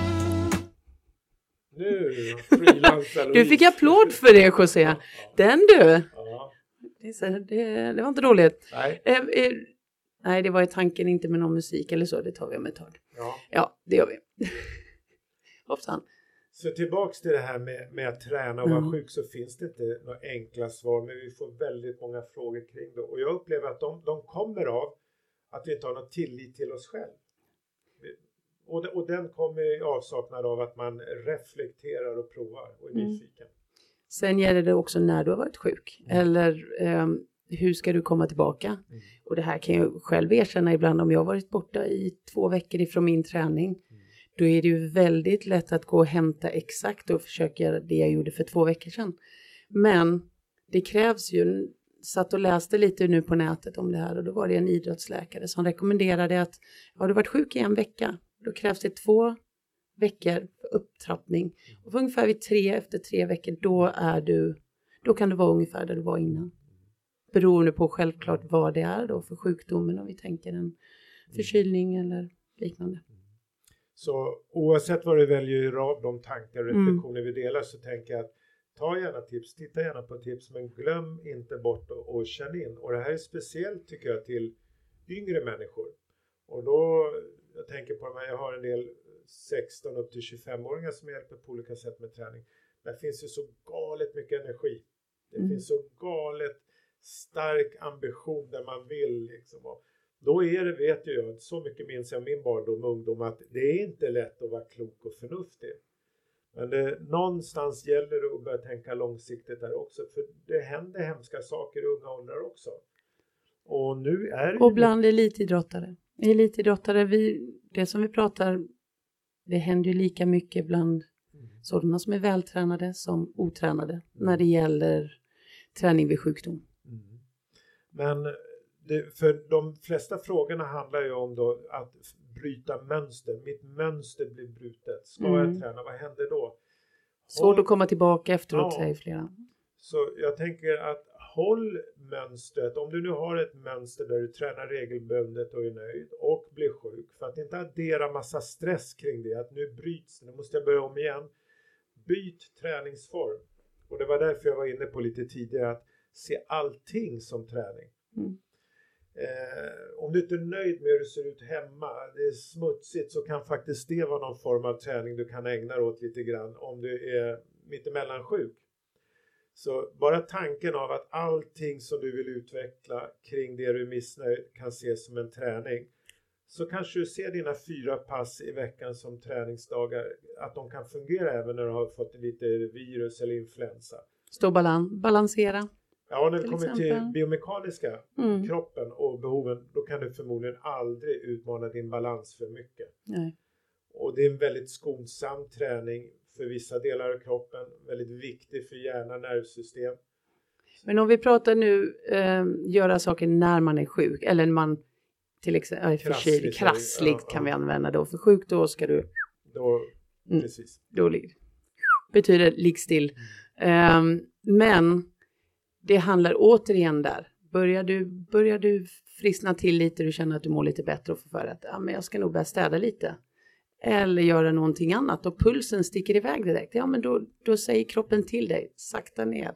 Nu frilansar
Du fick applåd för det, José.
Ja,
Den du.
ja.
Det, är så- det, det var inte dåligt.
Nej,
Eh, eh, nej, det var i tanken inte med någon musik eller så. Det tar vi om ett tag.
ja.
Ja, det gör vi. Hoppsan.
Så tillbaks till det här med, med att träna och vara
Mm.
sjuk, så finns det inte några enkla svar, men vi får väldigt många frågor kring det. Och jag upplever att de, de kommer av att vi inte har någon tillit till oss själv. Och, de, och den kommer i avsaknad av att man reflekterar och provar och är
Mm.
nyfiken.
Sen gäller det också när du har varit sjuk.
Mm.
Eller ehm, hur ska du komma tillbaka?
Mm.
Och det här kan jag själv erkänna ibland om jag har varit borta i två veckor ifrån min träning.
Mm.
då är det ju väldigt lätt att gå och hämta exakt och försöka göra det jag gjorde för två veckor sedan. Men det krävs ju, satt och läste lite nu på nätet om det här och då var det en idrottsläkare som rekommenderade att har du varit sjuk i en vecka, då krävs det två veckor för upptrappning. Och för ungefär vid tre, efter tre veckor, då är du, då kan du vara ungefär där du var innan. Beroende på självklart vad det är då för sjukdomen, om vi tänker en förkylning eller liknande.
Så oavsett vad du väljer av de tankar och reflektioner mm. vi delar, så tänker jag att ta gärna tips, titta gärna på tips, men glöm inte bort och, och känn in. Och det här är speciellt tycker jag till yngre människor. Och då, jag tänker på att jag har en del sexton upp till tjugofem-åringar som hjälper på olika sätt med träning. Där finns ju så galet mycket energi. Det mm. finns så galet stark ambition där man vill liksom. Och då är det, vet jag, så mycket minns jag min barndom och ungdom, att det är inte lätt att vara klok och förnuftig. Men det, någonstans gäller det att börja tänka långsiktigt där också. För det händer hemska saker i unga åldrar också. Och nu är det...
Och bland elitidrottare. Elitidrottare, vi, det som vi pratar, det händer ju lika mycket bland mm. sådana som är vältränade som otränade. Mm. När det gäller träning vid sjukdom.
Mm. Men det, för de flesta frågorna handlar ju om då att bryta mönster. Mitt mönster blir brutet. Ska mm. jag träna? Vad händer då?
Svårt att komma tillbaka efteråt, ja. Säger flera.
Så jag tänker att håll mönstret. Om du nu har ett mönster där du tränar regelbundet och är nöjd och blir sjuk. För att inte addera massa stress kring det. Att nu bryts det. Nu måste jag börja om igen. Byt träningsform. Och det var därför jag var inne på lite tidigare. Att se allting som träning. Mm. Eh, om du inte är nöjd med hur det ser ut hemma, det är smutsigt, så kan faktiskt det vara någon form av träning du kan ägna dig åt lite grann om du är mittemellan sjuk. Så bara tanken av att allting som du vill utveckla kring det du är missnöjd kan ses som en träning. Så kanske du ser dina fyra pass i veckan som träningsdagar, att de kan fungera även när du har fått lite virus eller influensa.
Stå balans, balansera.
Ja, när det kommer exempel. till biomekaniska mm. kroppen och behoven, då kan du förmodligen aldrig utmana din balans för mycket.
Nej.
Och det är en väldigt skonsam träning för vissa delar av kroppen, väldigt viktig för hjärna, nervsystem.
Men om vi pratar nu, eh, göra saker när man är sjuk, eller man till exempel är förkyld, krassligt ja, kan ja. vi använda då. För sjuk då ska du...
Då,
mm,
precis.
Då betyder ligg still. Mm. Um, men... Det handlar återigen där. Börjar du, börjar du friskna till lite, du känner att du mår lite bättre och får för att ja, men jag ska nog börja städa lite. Eller göra någonting annat och pulsen sticker iväg direkt. Ja, men då, då säger kroppen till dig, sakta ner.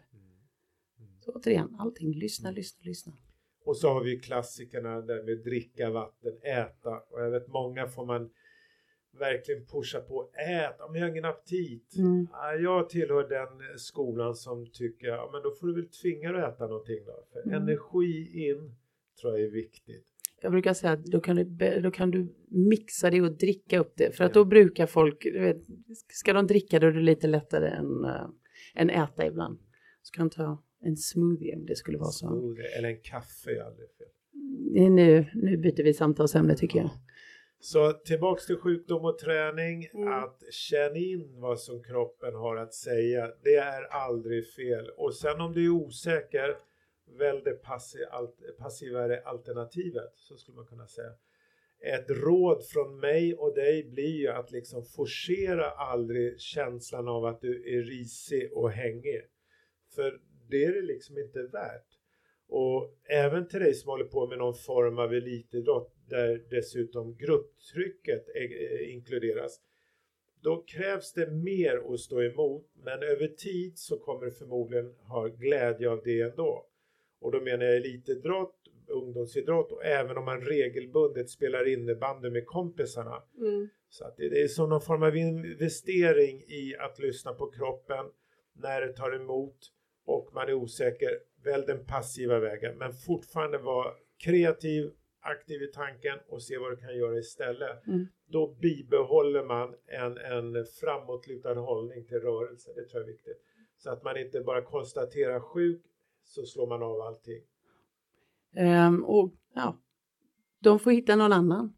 Så återigen, allting, lyssna, lyssna, lyssna.
Och så har vi klassikerna där med dricka vatten, äta. Och jag vet många får man verkligen pusha på, ät, om jag har ingen aptit. Mm. Jag tillhör den skolan som tycker, ja men då får du väl tvinga dig att äta någonting då. För mm. energi in tror jag är viktigt.
Jag brukar säga att då kan du, då kan du mixa det och dricka upp det. För att då brukar folk, du vet, ska de dricka då är det lite lättare än, äh, än äta ibland. Så kan de ta en smoothie om det skulle vara så.
Smoothie, eller en kaffe är aldrig fel.
Nu, nu byter vi samtalsämne tycker jag.
Så tillbaks till sjukdom och träning, mm. att känna in vad som kroppen har att säga, det är aldrig fel. Och sen om du är osäker, välj det passiv, passivare alternativet, så skulle man kunna säga. Ett råd från mig och dig blir ju att liksom forcera aldrig känslan av att du är risig och hängig. För det är det liksom inte värt. Och även till dig som håller på med någon form av elitidrott där dessutom grupptrycket inkluderas, då krävs det mer att stå emot, men över tid så kommer du förmodligen ha glädje av det ändå. Och då menar jag elitidrott, ungdomsidrott och även om man regelbundet spelar innebandy med kompisarna. Mm. Så att det är som någon form av investering i att lyssna på kroppen när det tar emot och man är osäker. Välj den passiva vägen, men fortfarande vara kreativ, aktiv i tanken och se vad du kan göra istället. Mm. Då bibehåller man en, en framåtlutad hållning till rörelse. Det tror jag är viktigt. Så att man inte bara konstaterar sjuk, så slår man av allting.
Um, och ja, de får hitta någon annan. Mm.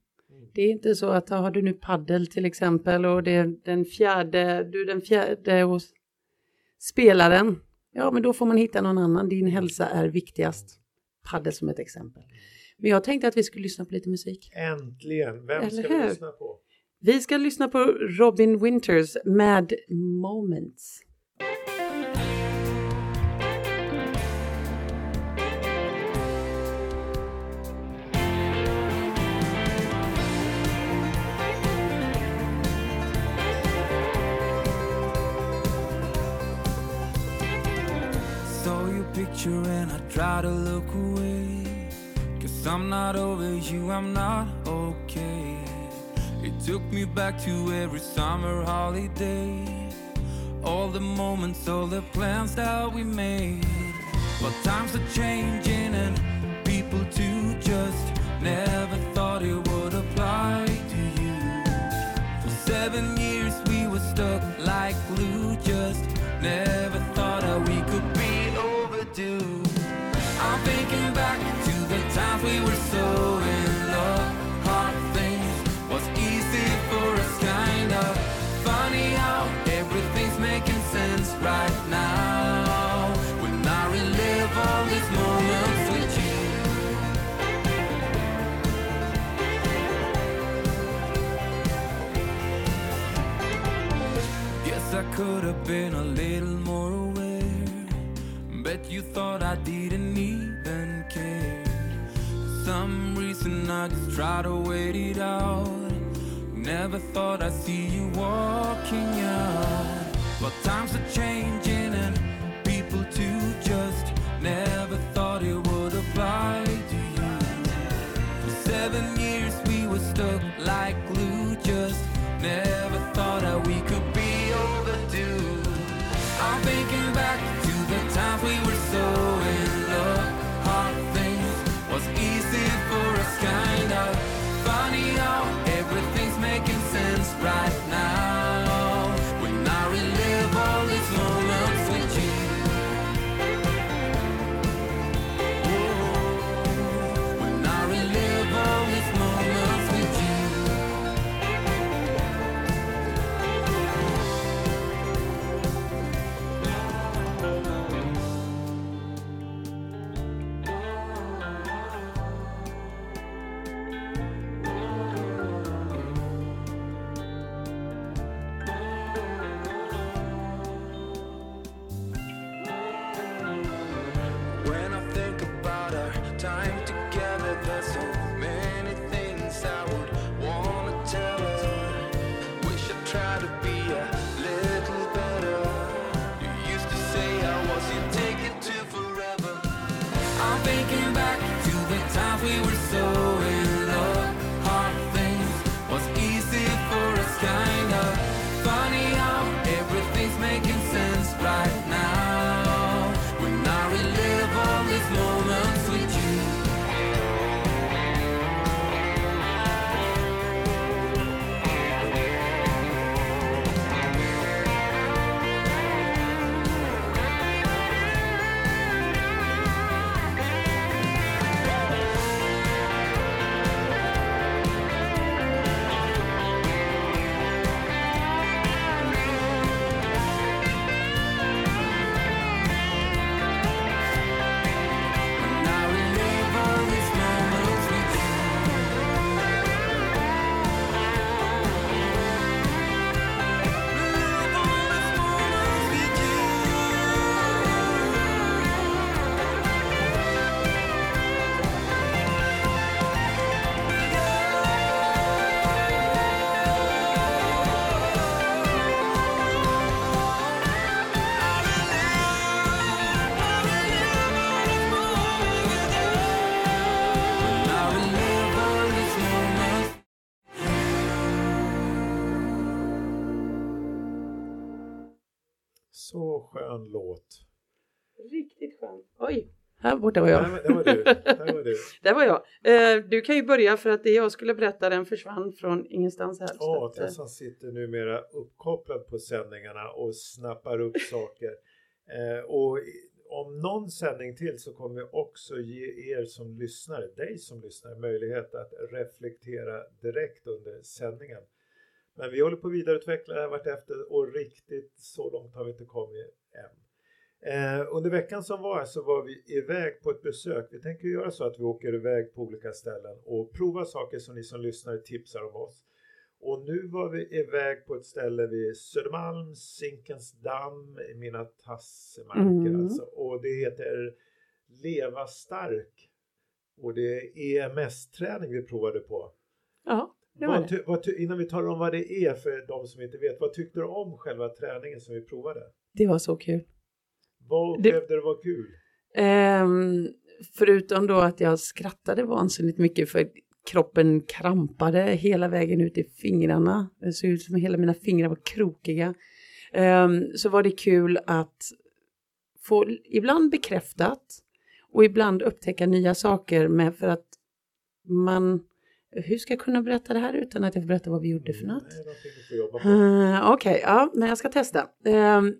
Det är inte så att har du nu paddel till exempel och det är den fjärde, du är den fjärde och spelaren. Ja, men då får man hitta någon annan. Din hälsa är viktigast. Paddel som ett exempel. Men jag tänkte att vi skulle lyssna på lite musik.
Äntligen! Vem
Eller
ska
hur?
vi lyssna på?
Vi ska lyssna på Robin Winters med Moments.
Saw your picture and I try to look away, 'cause I'm not over you, I'm not okay. It took me back to every summer holiday, all the moments, all the plans that we made. But times are changing and people too, just never thought it would apply to you. For seven years we were stuck like glue, just never thought that we could be overdue. I'm thinking back to the times we were so in love. Hard things was easy for us, kind of. Funny how everything's making sense right now, when I relive all these moments with you. Guess I could have been a little more aware, bet you thought I didn't even care. For some reason I just tried to wait it out, never thought I'd see you walking out. But times are changing and people too, just never thought it would apply to you. For seven years we were stuck like glue, just never thought that we could be overdue. I'm thinking back to the times we were so in love. Hard things was easy for us, kind of. Funny how everything's making sense right now, when I relive all these moments with you. Oh, when I relive all these moments with you. When I think about our time together, there's so many things I would wanna tell her. Wish I tried to be a little better. You used to say I was your ticket to forever. I'm thinking back to the times we were so in love. Hard things was easy for us, kind of. Funny how everything's making sense right now, when I relive all these moments with you. When I relive all these moments with you. Relive all these moments with you. When I relive all these moments.
Så skön låt.
Riktigt skönt. Oj, här borta var jag.
Nej, men det var du. Det var du.
Det var jag. Eh, du kan ju börja, för att det jag skulle berätta, den försvann från ingenstans här. Så
Ja,
att, eh,
Tessan sitter numera uppkopplad på sändningarna och snappar upp saker. Eh, och om någon sändning till så kommer vi också ge er som lyssnare, dig som lyssnar, möjlighet att reflektera direkt under sändningen. Men vi håller på att vidareutveckla det här vart efter och riktigt så långt har vi inte kommit än. Eh, under veckan som var så var vi iväg på ett besök. Vi tänker göra så att vi åker iväg på olika ställen och provar saker som ni som lyssnar tipsar om oss. Och nu var vi iväg på ett ställe vid Södermalm, Zinkensdamm, i mina tassemarker
Mm.
alltså. Och det heter Leva stark. Och det är E M S-träning vi provade på.
Ja, det var
Vad
det.
ty- vad ty- innan vi talar om vad det är för de som inte vet, vad tyckte du om själva träningen som vi provade?
Det var så kul.
Vad
Det-
upplevde du var kul?
Ehm, förutom då att jag skrattade vansinnigt mycket för kroppen krampade hela vägen ut i fingrarna. Det såg ut som att hela mina fingrar var krokiga. Ehm, så var det kul att få ibland bekräftat och ibland upptäcka nya saker med för att man, hur ska jag kunna berätta det här utan att jag får berätta vad vi gjorde för något?
Det är någonting du får jobba på.
Uh, Okej, ja, men jag ska testa. Ehm,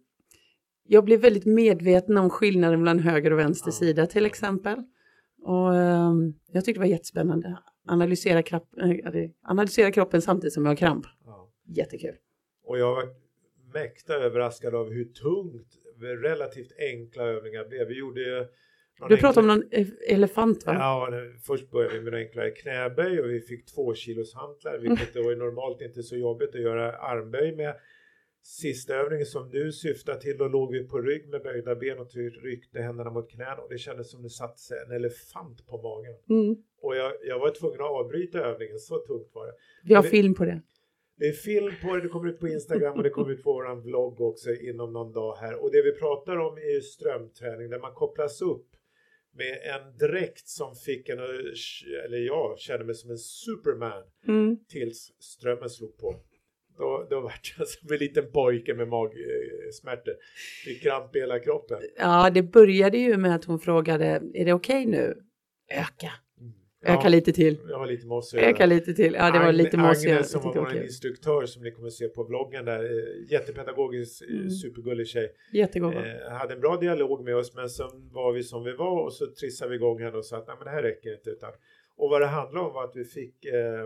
jag blev väldigt medveten om skillnaden mellan höger och vänster
Ja.
sida till exempel. Och ehm, jag tyckte det var jättespännande. Analysera, krapp, äh, analysera kroppen samtidigt som jag har kramp.
Ja.
Jättekul.
Och jag var mäkta överraskad av hur tungt relativt enkla övningar blev. Vi gjorde ju någon
Du pratar
enklare-
om någon eh, elefant va?
Ja, det- först började vi med en enklare knäböj och vi fick två kilos hantlar, vilket då är normalt inte så jobbigt att göra armböj med. Sista övningen som du syftar till, då låg vi på rygg med böjda ben och ryckte händerna mot knäna och det kändes som det satt sig en elefant på magen.
Mm.
Och jag, jag var tvungen att avbryta övningen, så tungt var det.
Vi har
det-
film på det.
Det är film på det, det kommer ut på Instagram och det kommer ut på våran vlogg också inom någon dag här. Och det vi pratar om är ju strömträning där man kopplas upp med en dräkt som fick en, eller jag kände mig som en superman
Mm.
tills strömmen slog på. Då, då var jag som en liten pojke med magsmärtor. Fick kramp i hela kroppen.
Ja, det började ju med att hon frågade, är det okej nu? Öka. Öka
Ja,
lite till.
Jag var lite mossig.
Öka lite till. Ja, det var lite mossig.
Agnes som var vår instruktör som ni kommer se på vloggen där. eh, Jättepedagogisk, eh,
Mm.
supergullig tjej.
Jättegod.
Eh, hade en bra dialog med oss, men sen var vi som vi var och så trissade vi igång henne och sa att nej, men det här räcker inte. Utan, och vad det handlade om var att vi fick eh,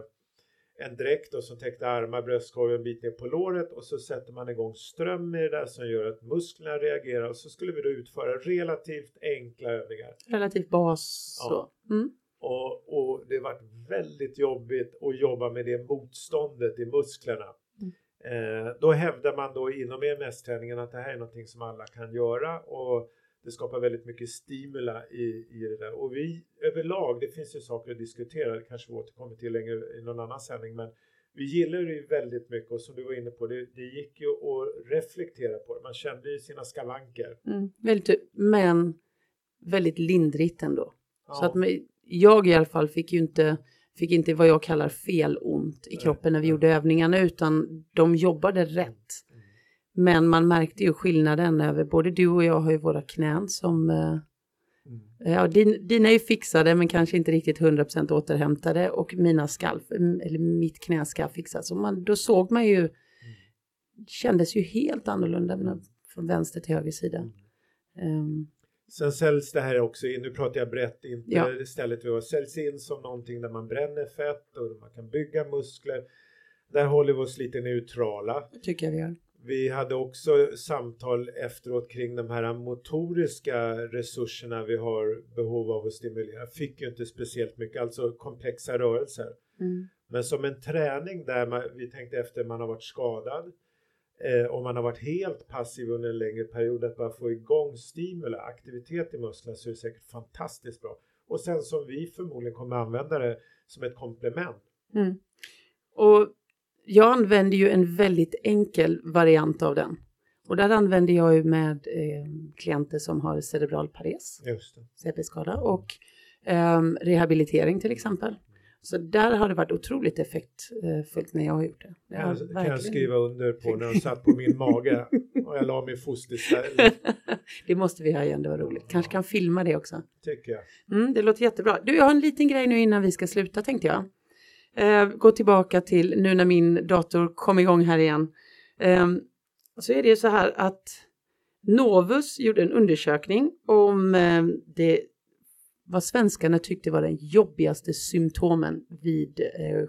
en dräkt då, som täckte armar, bröstkorg och en bit ner på låret och så sätter man igång ström i det där som gör att musklerna reagerar och så skulle vi då utföra relativt enkla övningar.
Relativt bas.
Ja.
Så. Mm.
Och, och det var väldigt jobbigt att jobba med det motståndet i musklerna. Eh, då hävdar man då inom E M S-träningen att det här är någonting som alla kan göra och det skapar väldigt mycket stimula i, i det där. Och vi överlag, det finns ju saker att diskutera, det kanske vi återkommer till längre i någon annan sändning, men vi gillar det ju väldigt mycket och som du var inne på, det, det gick ju att reflektera på det. Man kände ju sina skavanker.
Mm. Väldigt, men väldigt lindrigt ändå.
Ja.
Så att med, jag i alla fall fick ju inte, fick inte vad jag kallar felont i kroppen när vi gjorde övningarna, utan de jobbade rätt. Men man märkte ju skillnaden över, både du och jag har ju våra knän som, eh, ja, din, dina är ju fixade men kanske inte riktigt hundra procent återhämtade och mina skall, eller mitt knä ska fixas. Så man, då såg man ju, kändes ju helt annorlunda från vänster till höger sida. Um,
Sen säljs det här också in, nu pratar jag brett, inte
Ja.
stället vi har, säljs in som någonting där man bränner fett och man kan bygga muskler. Där håller vi oss lite neutrala.
tycker jag vi gör.
Vi hade också samtal efteråt kring de här motoriska resurserna vi har behov av att stimulera. Fick ju inte speciellt mycket, alltså komplexa rörelser.
Mm.
Men som en träning där man, vi tänkte efter man har varit skadad eh, och man har varit helt passiv under en längre period, att bara få igång stimula, aktivitet i musklerna, så är det säkert fantastiskt bra. Och sen som vi förmodligen kommer använda det som ett komplement.
Mm. Och jag använder ju en väldigt enkel variant av den. Och där använder jag ju med eh, klienter som har cerebral pares,
Just det.
C P-skada och eh, rehabilitering till exempel. Så där har det varit otroligt effektfullt när jag har gjort det. det har
Kan, kan jag
verkligen-
skriva under på när de satt på min mage och jag la min fosterställning,
Det måste vi ha igen, det var roligt. Kanske kan filma det också.
tycker jag.
Mm, det låter jättebra. Du, jag har en liten grej nu innan vi ska sluta tänkte jag. Eh, gå tillbaka till nu när min dator kom igång här igen. Eh, så är det ju så här att Novus gjorde en undersökning om eh, det, vad svenskarna tyckte var den jobbigaste symptomen vid, eh,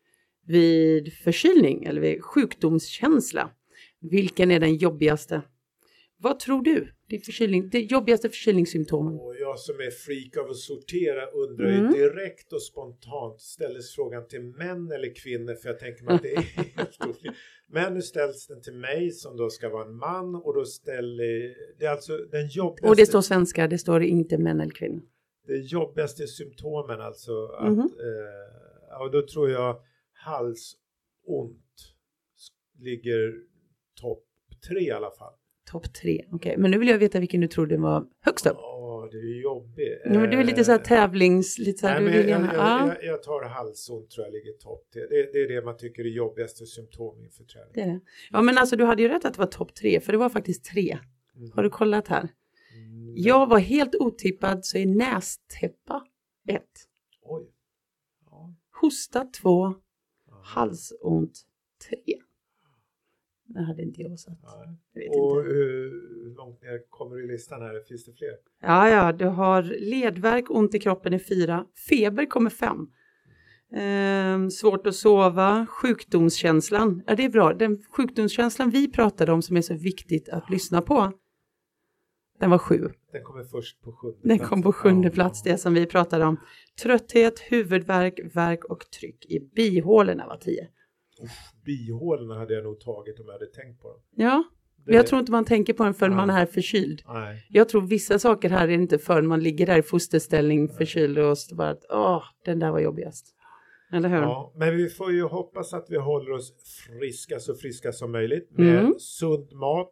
vid förkylning eller vid sjukdomskänsla. Vilken är den jobbigaste? Vad tror du? Det, är förkylning, det jobbigaste förkylningssymptomen.
Och jag som är freak av att sortera undrar
Mm.
ju direkt och spontant ställs frågan till män eller kvinnor, för jag tänker mig att det är helt olika. Men nu ställs den till mig som då ska vara en man, och då ställer det är alltså den jobbigaste,
Och det står svenska, det står inte män eller kvinnor.
det jobbigaste symptomen alltså att,
Mhm.
eh, och då tror jag halsont ligger topp tre i alla fall.
Topp tre, okej. Men nu vill jag veta vilken du trodde var högst upp.
Ja, det är jobbigt.
Ja, men du är lite så här tävlings... Lite så här,
Nej,
du
men
vill
jag,
gärna,
jag,
ja,
jag, jag tar halsont, tror jag ligger topp tre. Det, det är det man tycker är jobbigaste symptom inför träning.
det är det. Ja, men alltså du hade ju rätt att det var topp tre, för det var faktiskt tre.
Mm.
Har du kollat här?
Mm.
Jag var helt otippad, så är nästäppa ett.
Oj. Ja.
Hosta två.
Ja.
Halsont tre. Det hade inte jag satt.
Ja.
Jag vet
Och
inte.
hur långt ner kommer du i listan här? Finns det fler?
Ja, ja, du har ledvärk, ont i kroppen är fyra. Feber kommer fem. Ehm, svårt att sova. Sjukdomskänslan. Ja, det är bra. Den sjukdomskänslan vi pratade om som är så viktigt att lyssna på. Den var sju.
Den kommer först på sjunde
Den
plats.
kom på sjunde
Ja,
plats,
ja.
det som vi pratade om. Trötthet, huvudvärk, värk och tryck i bihålorna var tio.
Bihålorna hade jag nog tagit om jag hade tänkt på dem.
Ja,
Det-
men jag tror inte man tänker på den förrän
Ja.
man är förkyld.
Nej.
Jag tror vissa saker här är inte förrän man ligger där i fosterställning förkyld och så bara att åh, den där var jobbigast. Eller hur?
Ja, men vi får ju hoppas att vi håller oss friska, så friska som möjligt. Med
Mm.
sund mat,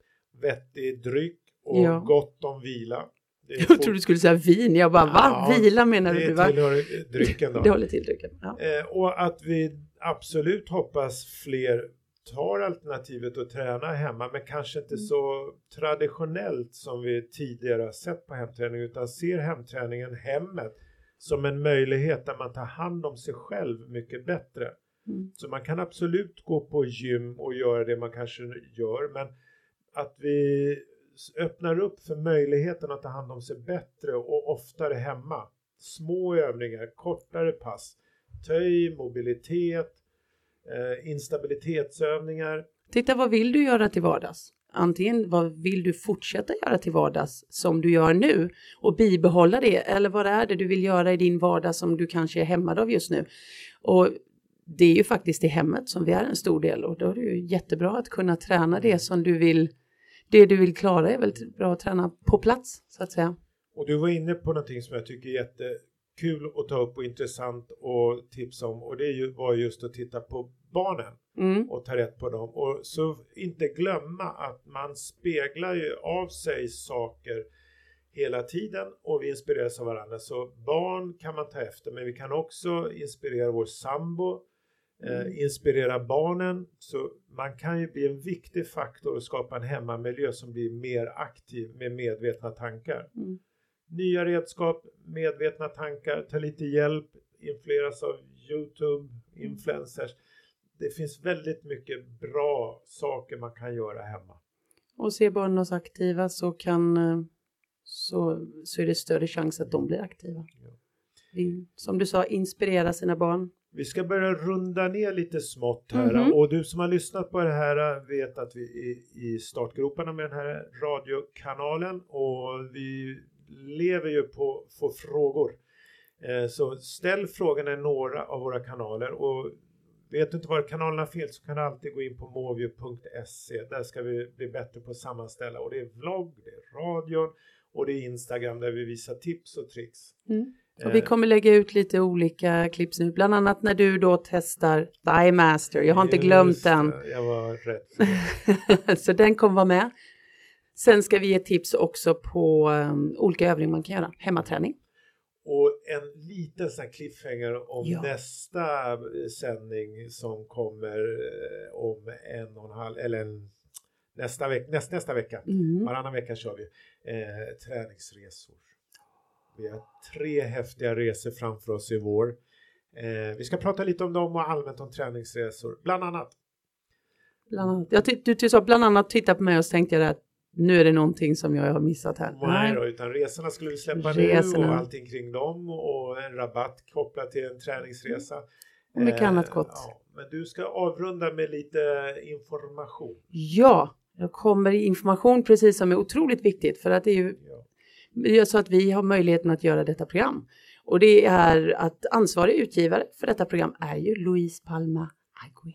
vettig dryck och
Ja.
gott om vila. Det är
Jag
fort-
trodde du skulle säga vin. Jag bara, va?
Ja,
Vila menar du?
det
Va?
tillhör drycken då.
Det håller till drycken. Ja.
Eh, och att vi absolut hoppas fler tar alternativet att träna hemma, men kanske inte
Mm.
så traditionellt som vi tidigare har sett på hemträning, utan ser hemträningen, hemmet, som en möjlighet där man tar hand om sig själv mycket bättre.
Mm.
Så man kan absolut gå på gym och göra det man kanske gör, men att vi öppnar upp för möjligheten att ta hand om sig bättre och oftare hemma. Små övningar, kortare pass, töj, mobilitet, eh, instabilitetsövningar.
Titta, vad vill du göra till vardags? Antingen vad vill du fortsätta göra till vardags som du gör nu och bibehålla det, eller vad är det du vill göra i din vardag som du kanske är hämmad av just nu? Och det är ju faktiskt i hemmet som vi är en stor del, och då är det ju jättebra att kunna träna det som du vill. Det du vill klara är väldigt bra att träna på plats, så att säga.
Och du var inne på någonting som jag tycker är jättekul att ta upp och intressant och tipsa om, och det är ju, var just att titta på barnen
Mm.
och ta rätt på dem. Och så inte glömma att man speglar ju av sig saker hela tiden och vi inspireras av varandra. Så barn kan man ta efter, men vi kan också inspirera vår sambo, eh, inspirera barnen. Så man kan ju bli en viktig faktor och skapa en hemmamiljö som blir mer aktiv med medvetna tankar.
Mm.
Nya redskap, medvetna tankar, ta lite hjälp, influeras av YouTube, influencers. Det finns väldigt mycket bra saker man kan göra hemma.
Och ser barnen oss aktiva så kan eh, så, så är det större chans att de blir aktiva. Vi, som du sa, inspirera sina barn.
Vi ska börja runda ner lite smått här.
Mhm.
Och du som har lyssnat på det här vet att vi är i startgroparna med den här radiokanalen. Och vi lever ju på att få frågor. Eh, Så ställ frågorna i några av våra kanaler. Och vet du inte var kanalerna finns så kan du alltid gå in på movio punkt se. Där ska vi bli bättre på att sammanställa. Och det är vlogg, det är radion och det är Instagram där vi visar tips och tricks.
Mm. Och vi kommer lägga ut lite olika klipp nu. Bland annat när du då testar Thighmaster. Jag har inte glömt
Just
den.
det, Jag var rätt för det.
Så den kommer vara med. Sen ska vi ge tips också på um, olika övningar man kan göra. Hemmaträning.
Och en liten sån här cliffhanger om
Ja.
nästa sändning som kommer eh, om en och en halv, eller en, nästa, veck, näst, nästa vecka.
Mm.
Varannan vecka kör vi eh, träningsresor. Vi har tre häftiga resor framför oss i vår. Eh, vi ska prata lite om dem och allmänt om träningsresor. Bland annat.
Bland annat. Jag ty- du, du sa bland annat titta på mig och så tänkte jag att nu är det någonting som jag har missat här.
Nej då, utan resorna skulle vi släppa
Resorna.
nu och allting kring dem och en rabatt kopplat till en träningsresa.
Och mycket annat gott.
Ja, men du ska avrunda med lite information.
Ja, det kommer information precis som är otroligt viktigt för att det är ju
Ja.
så att vi har möjligheten att göra detta program. Och det är att ansvarig utgivare för detta program är ju Louise Palma Aguirre.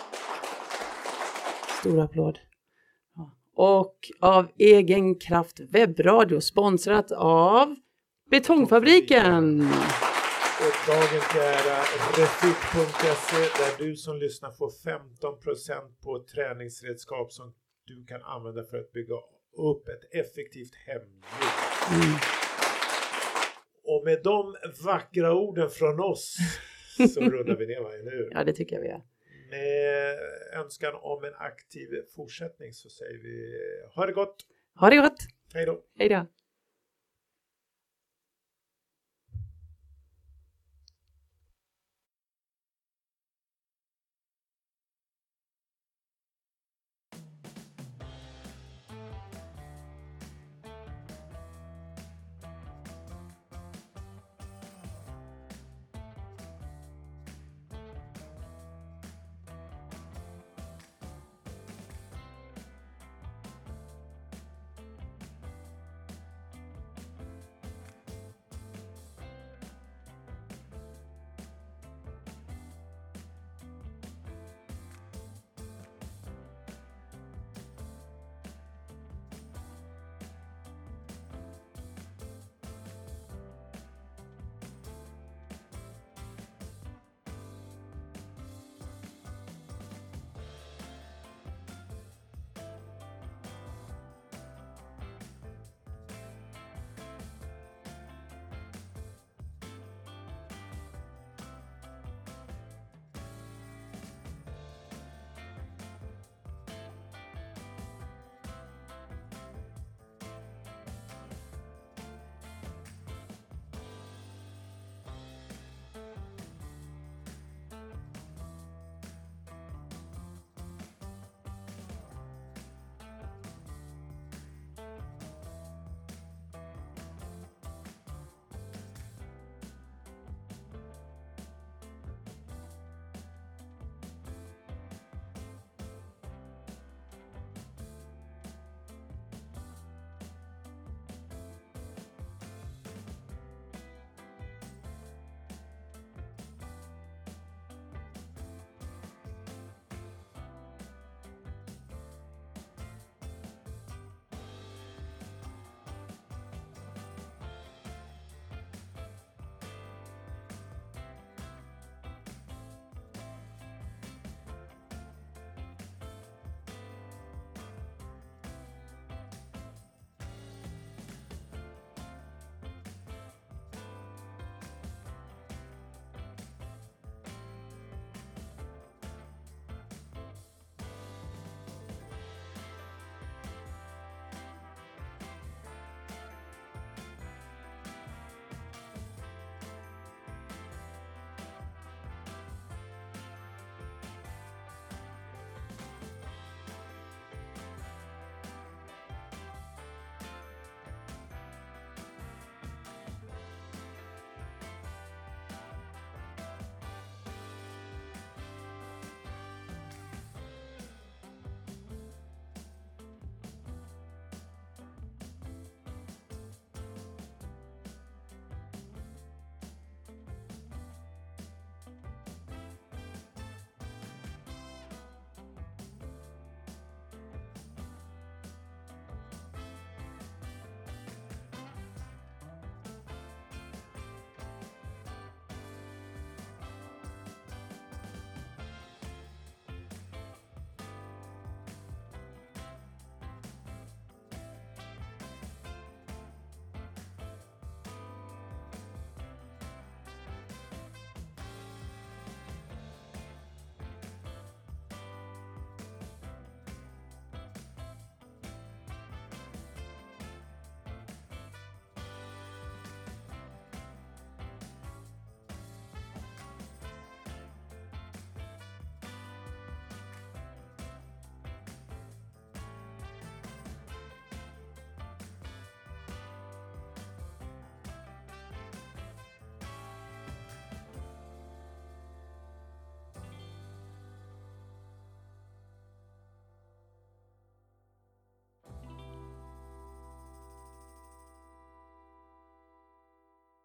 Stor applåd. Ja. Och av egen kraft webbradio sponsrat av Betongfabriken.
Och dagens till ära refit punkt se där du som lyssnar får femton procent på träningsredskap som du kan använda för att bygga upp ett effektivt hemdjur.
Mm.
Och med de vackra orden från oss så rundar vi ner, va, eller hur?
Ja, det tycker jag vi gör.
Med önskan om en aktiv fortsättning så säger vi ha det gott.
Ha det gott.
Hej då.
Hej då.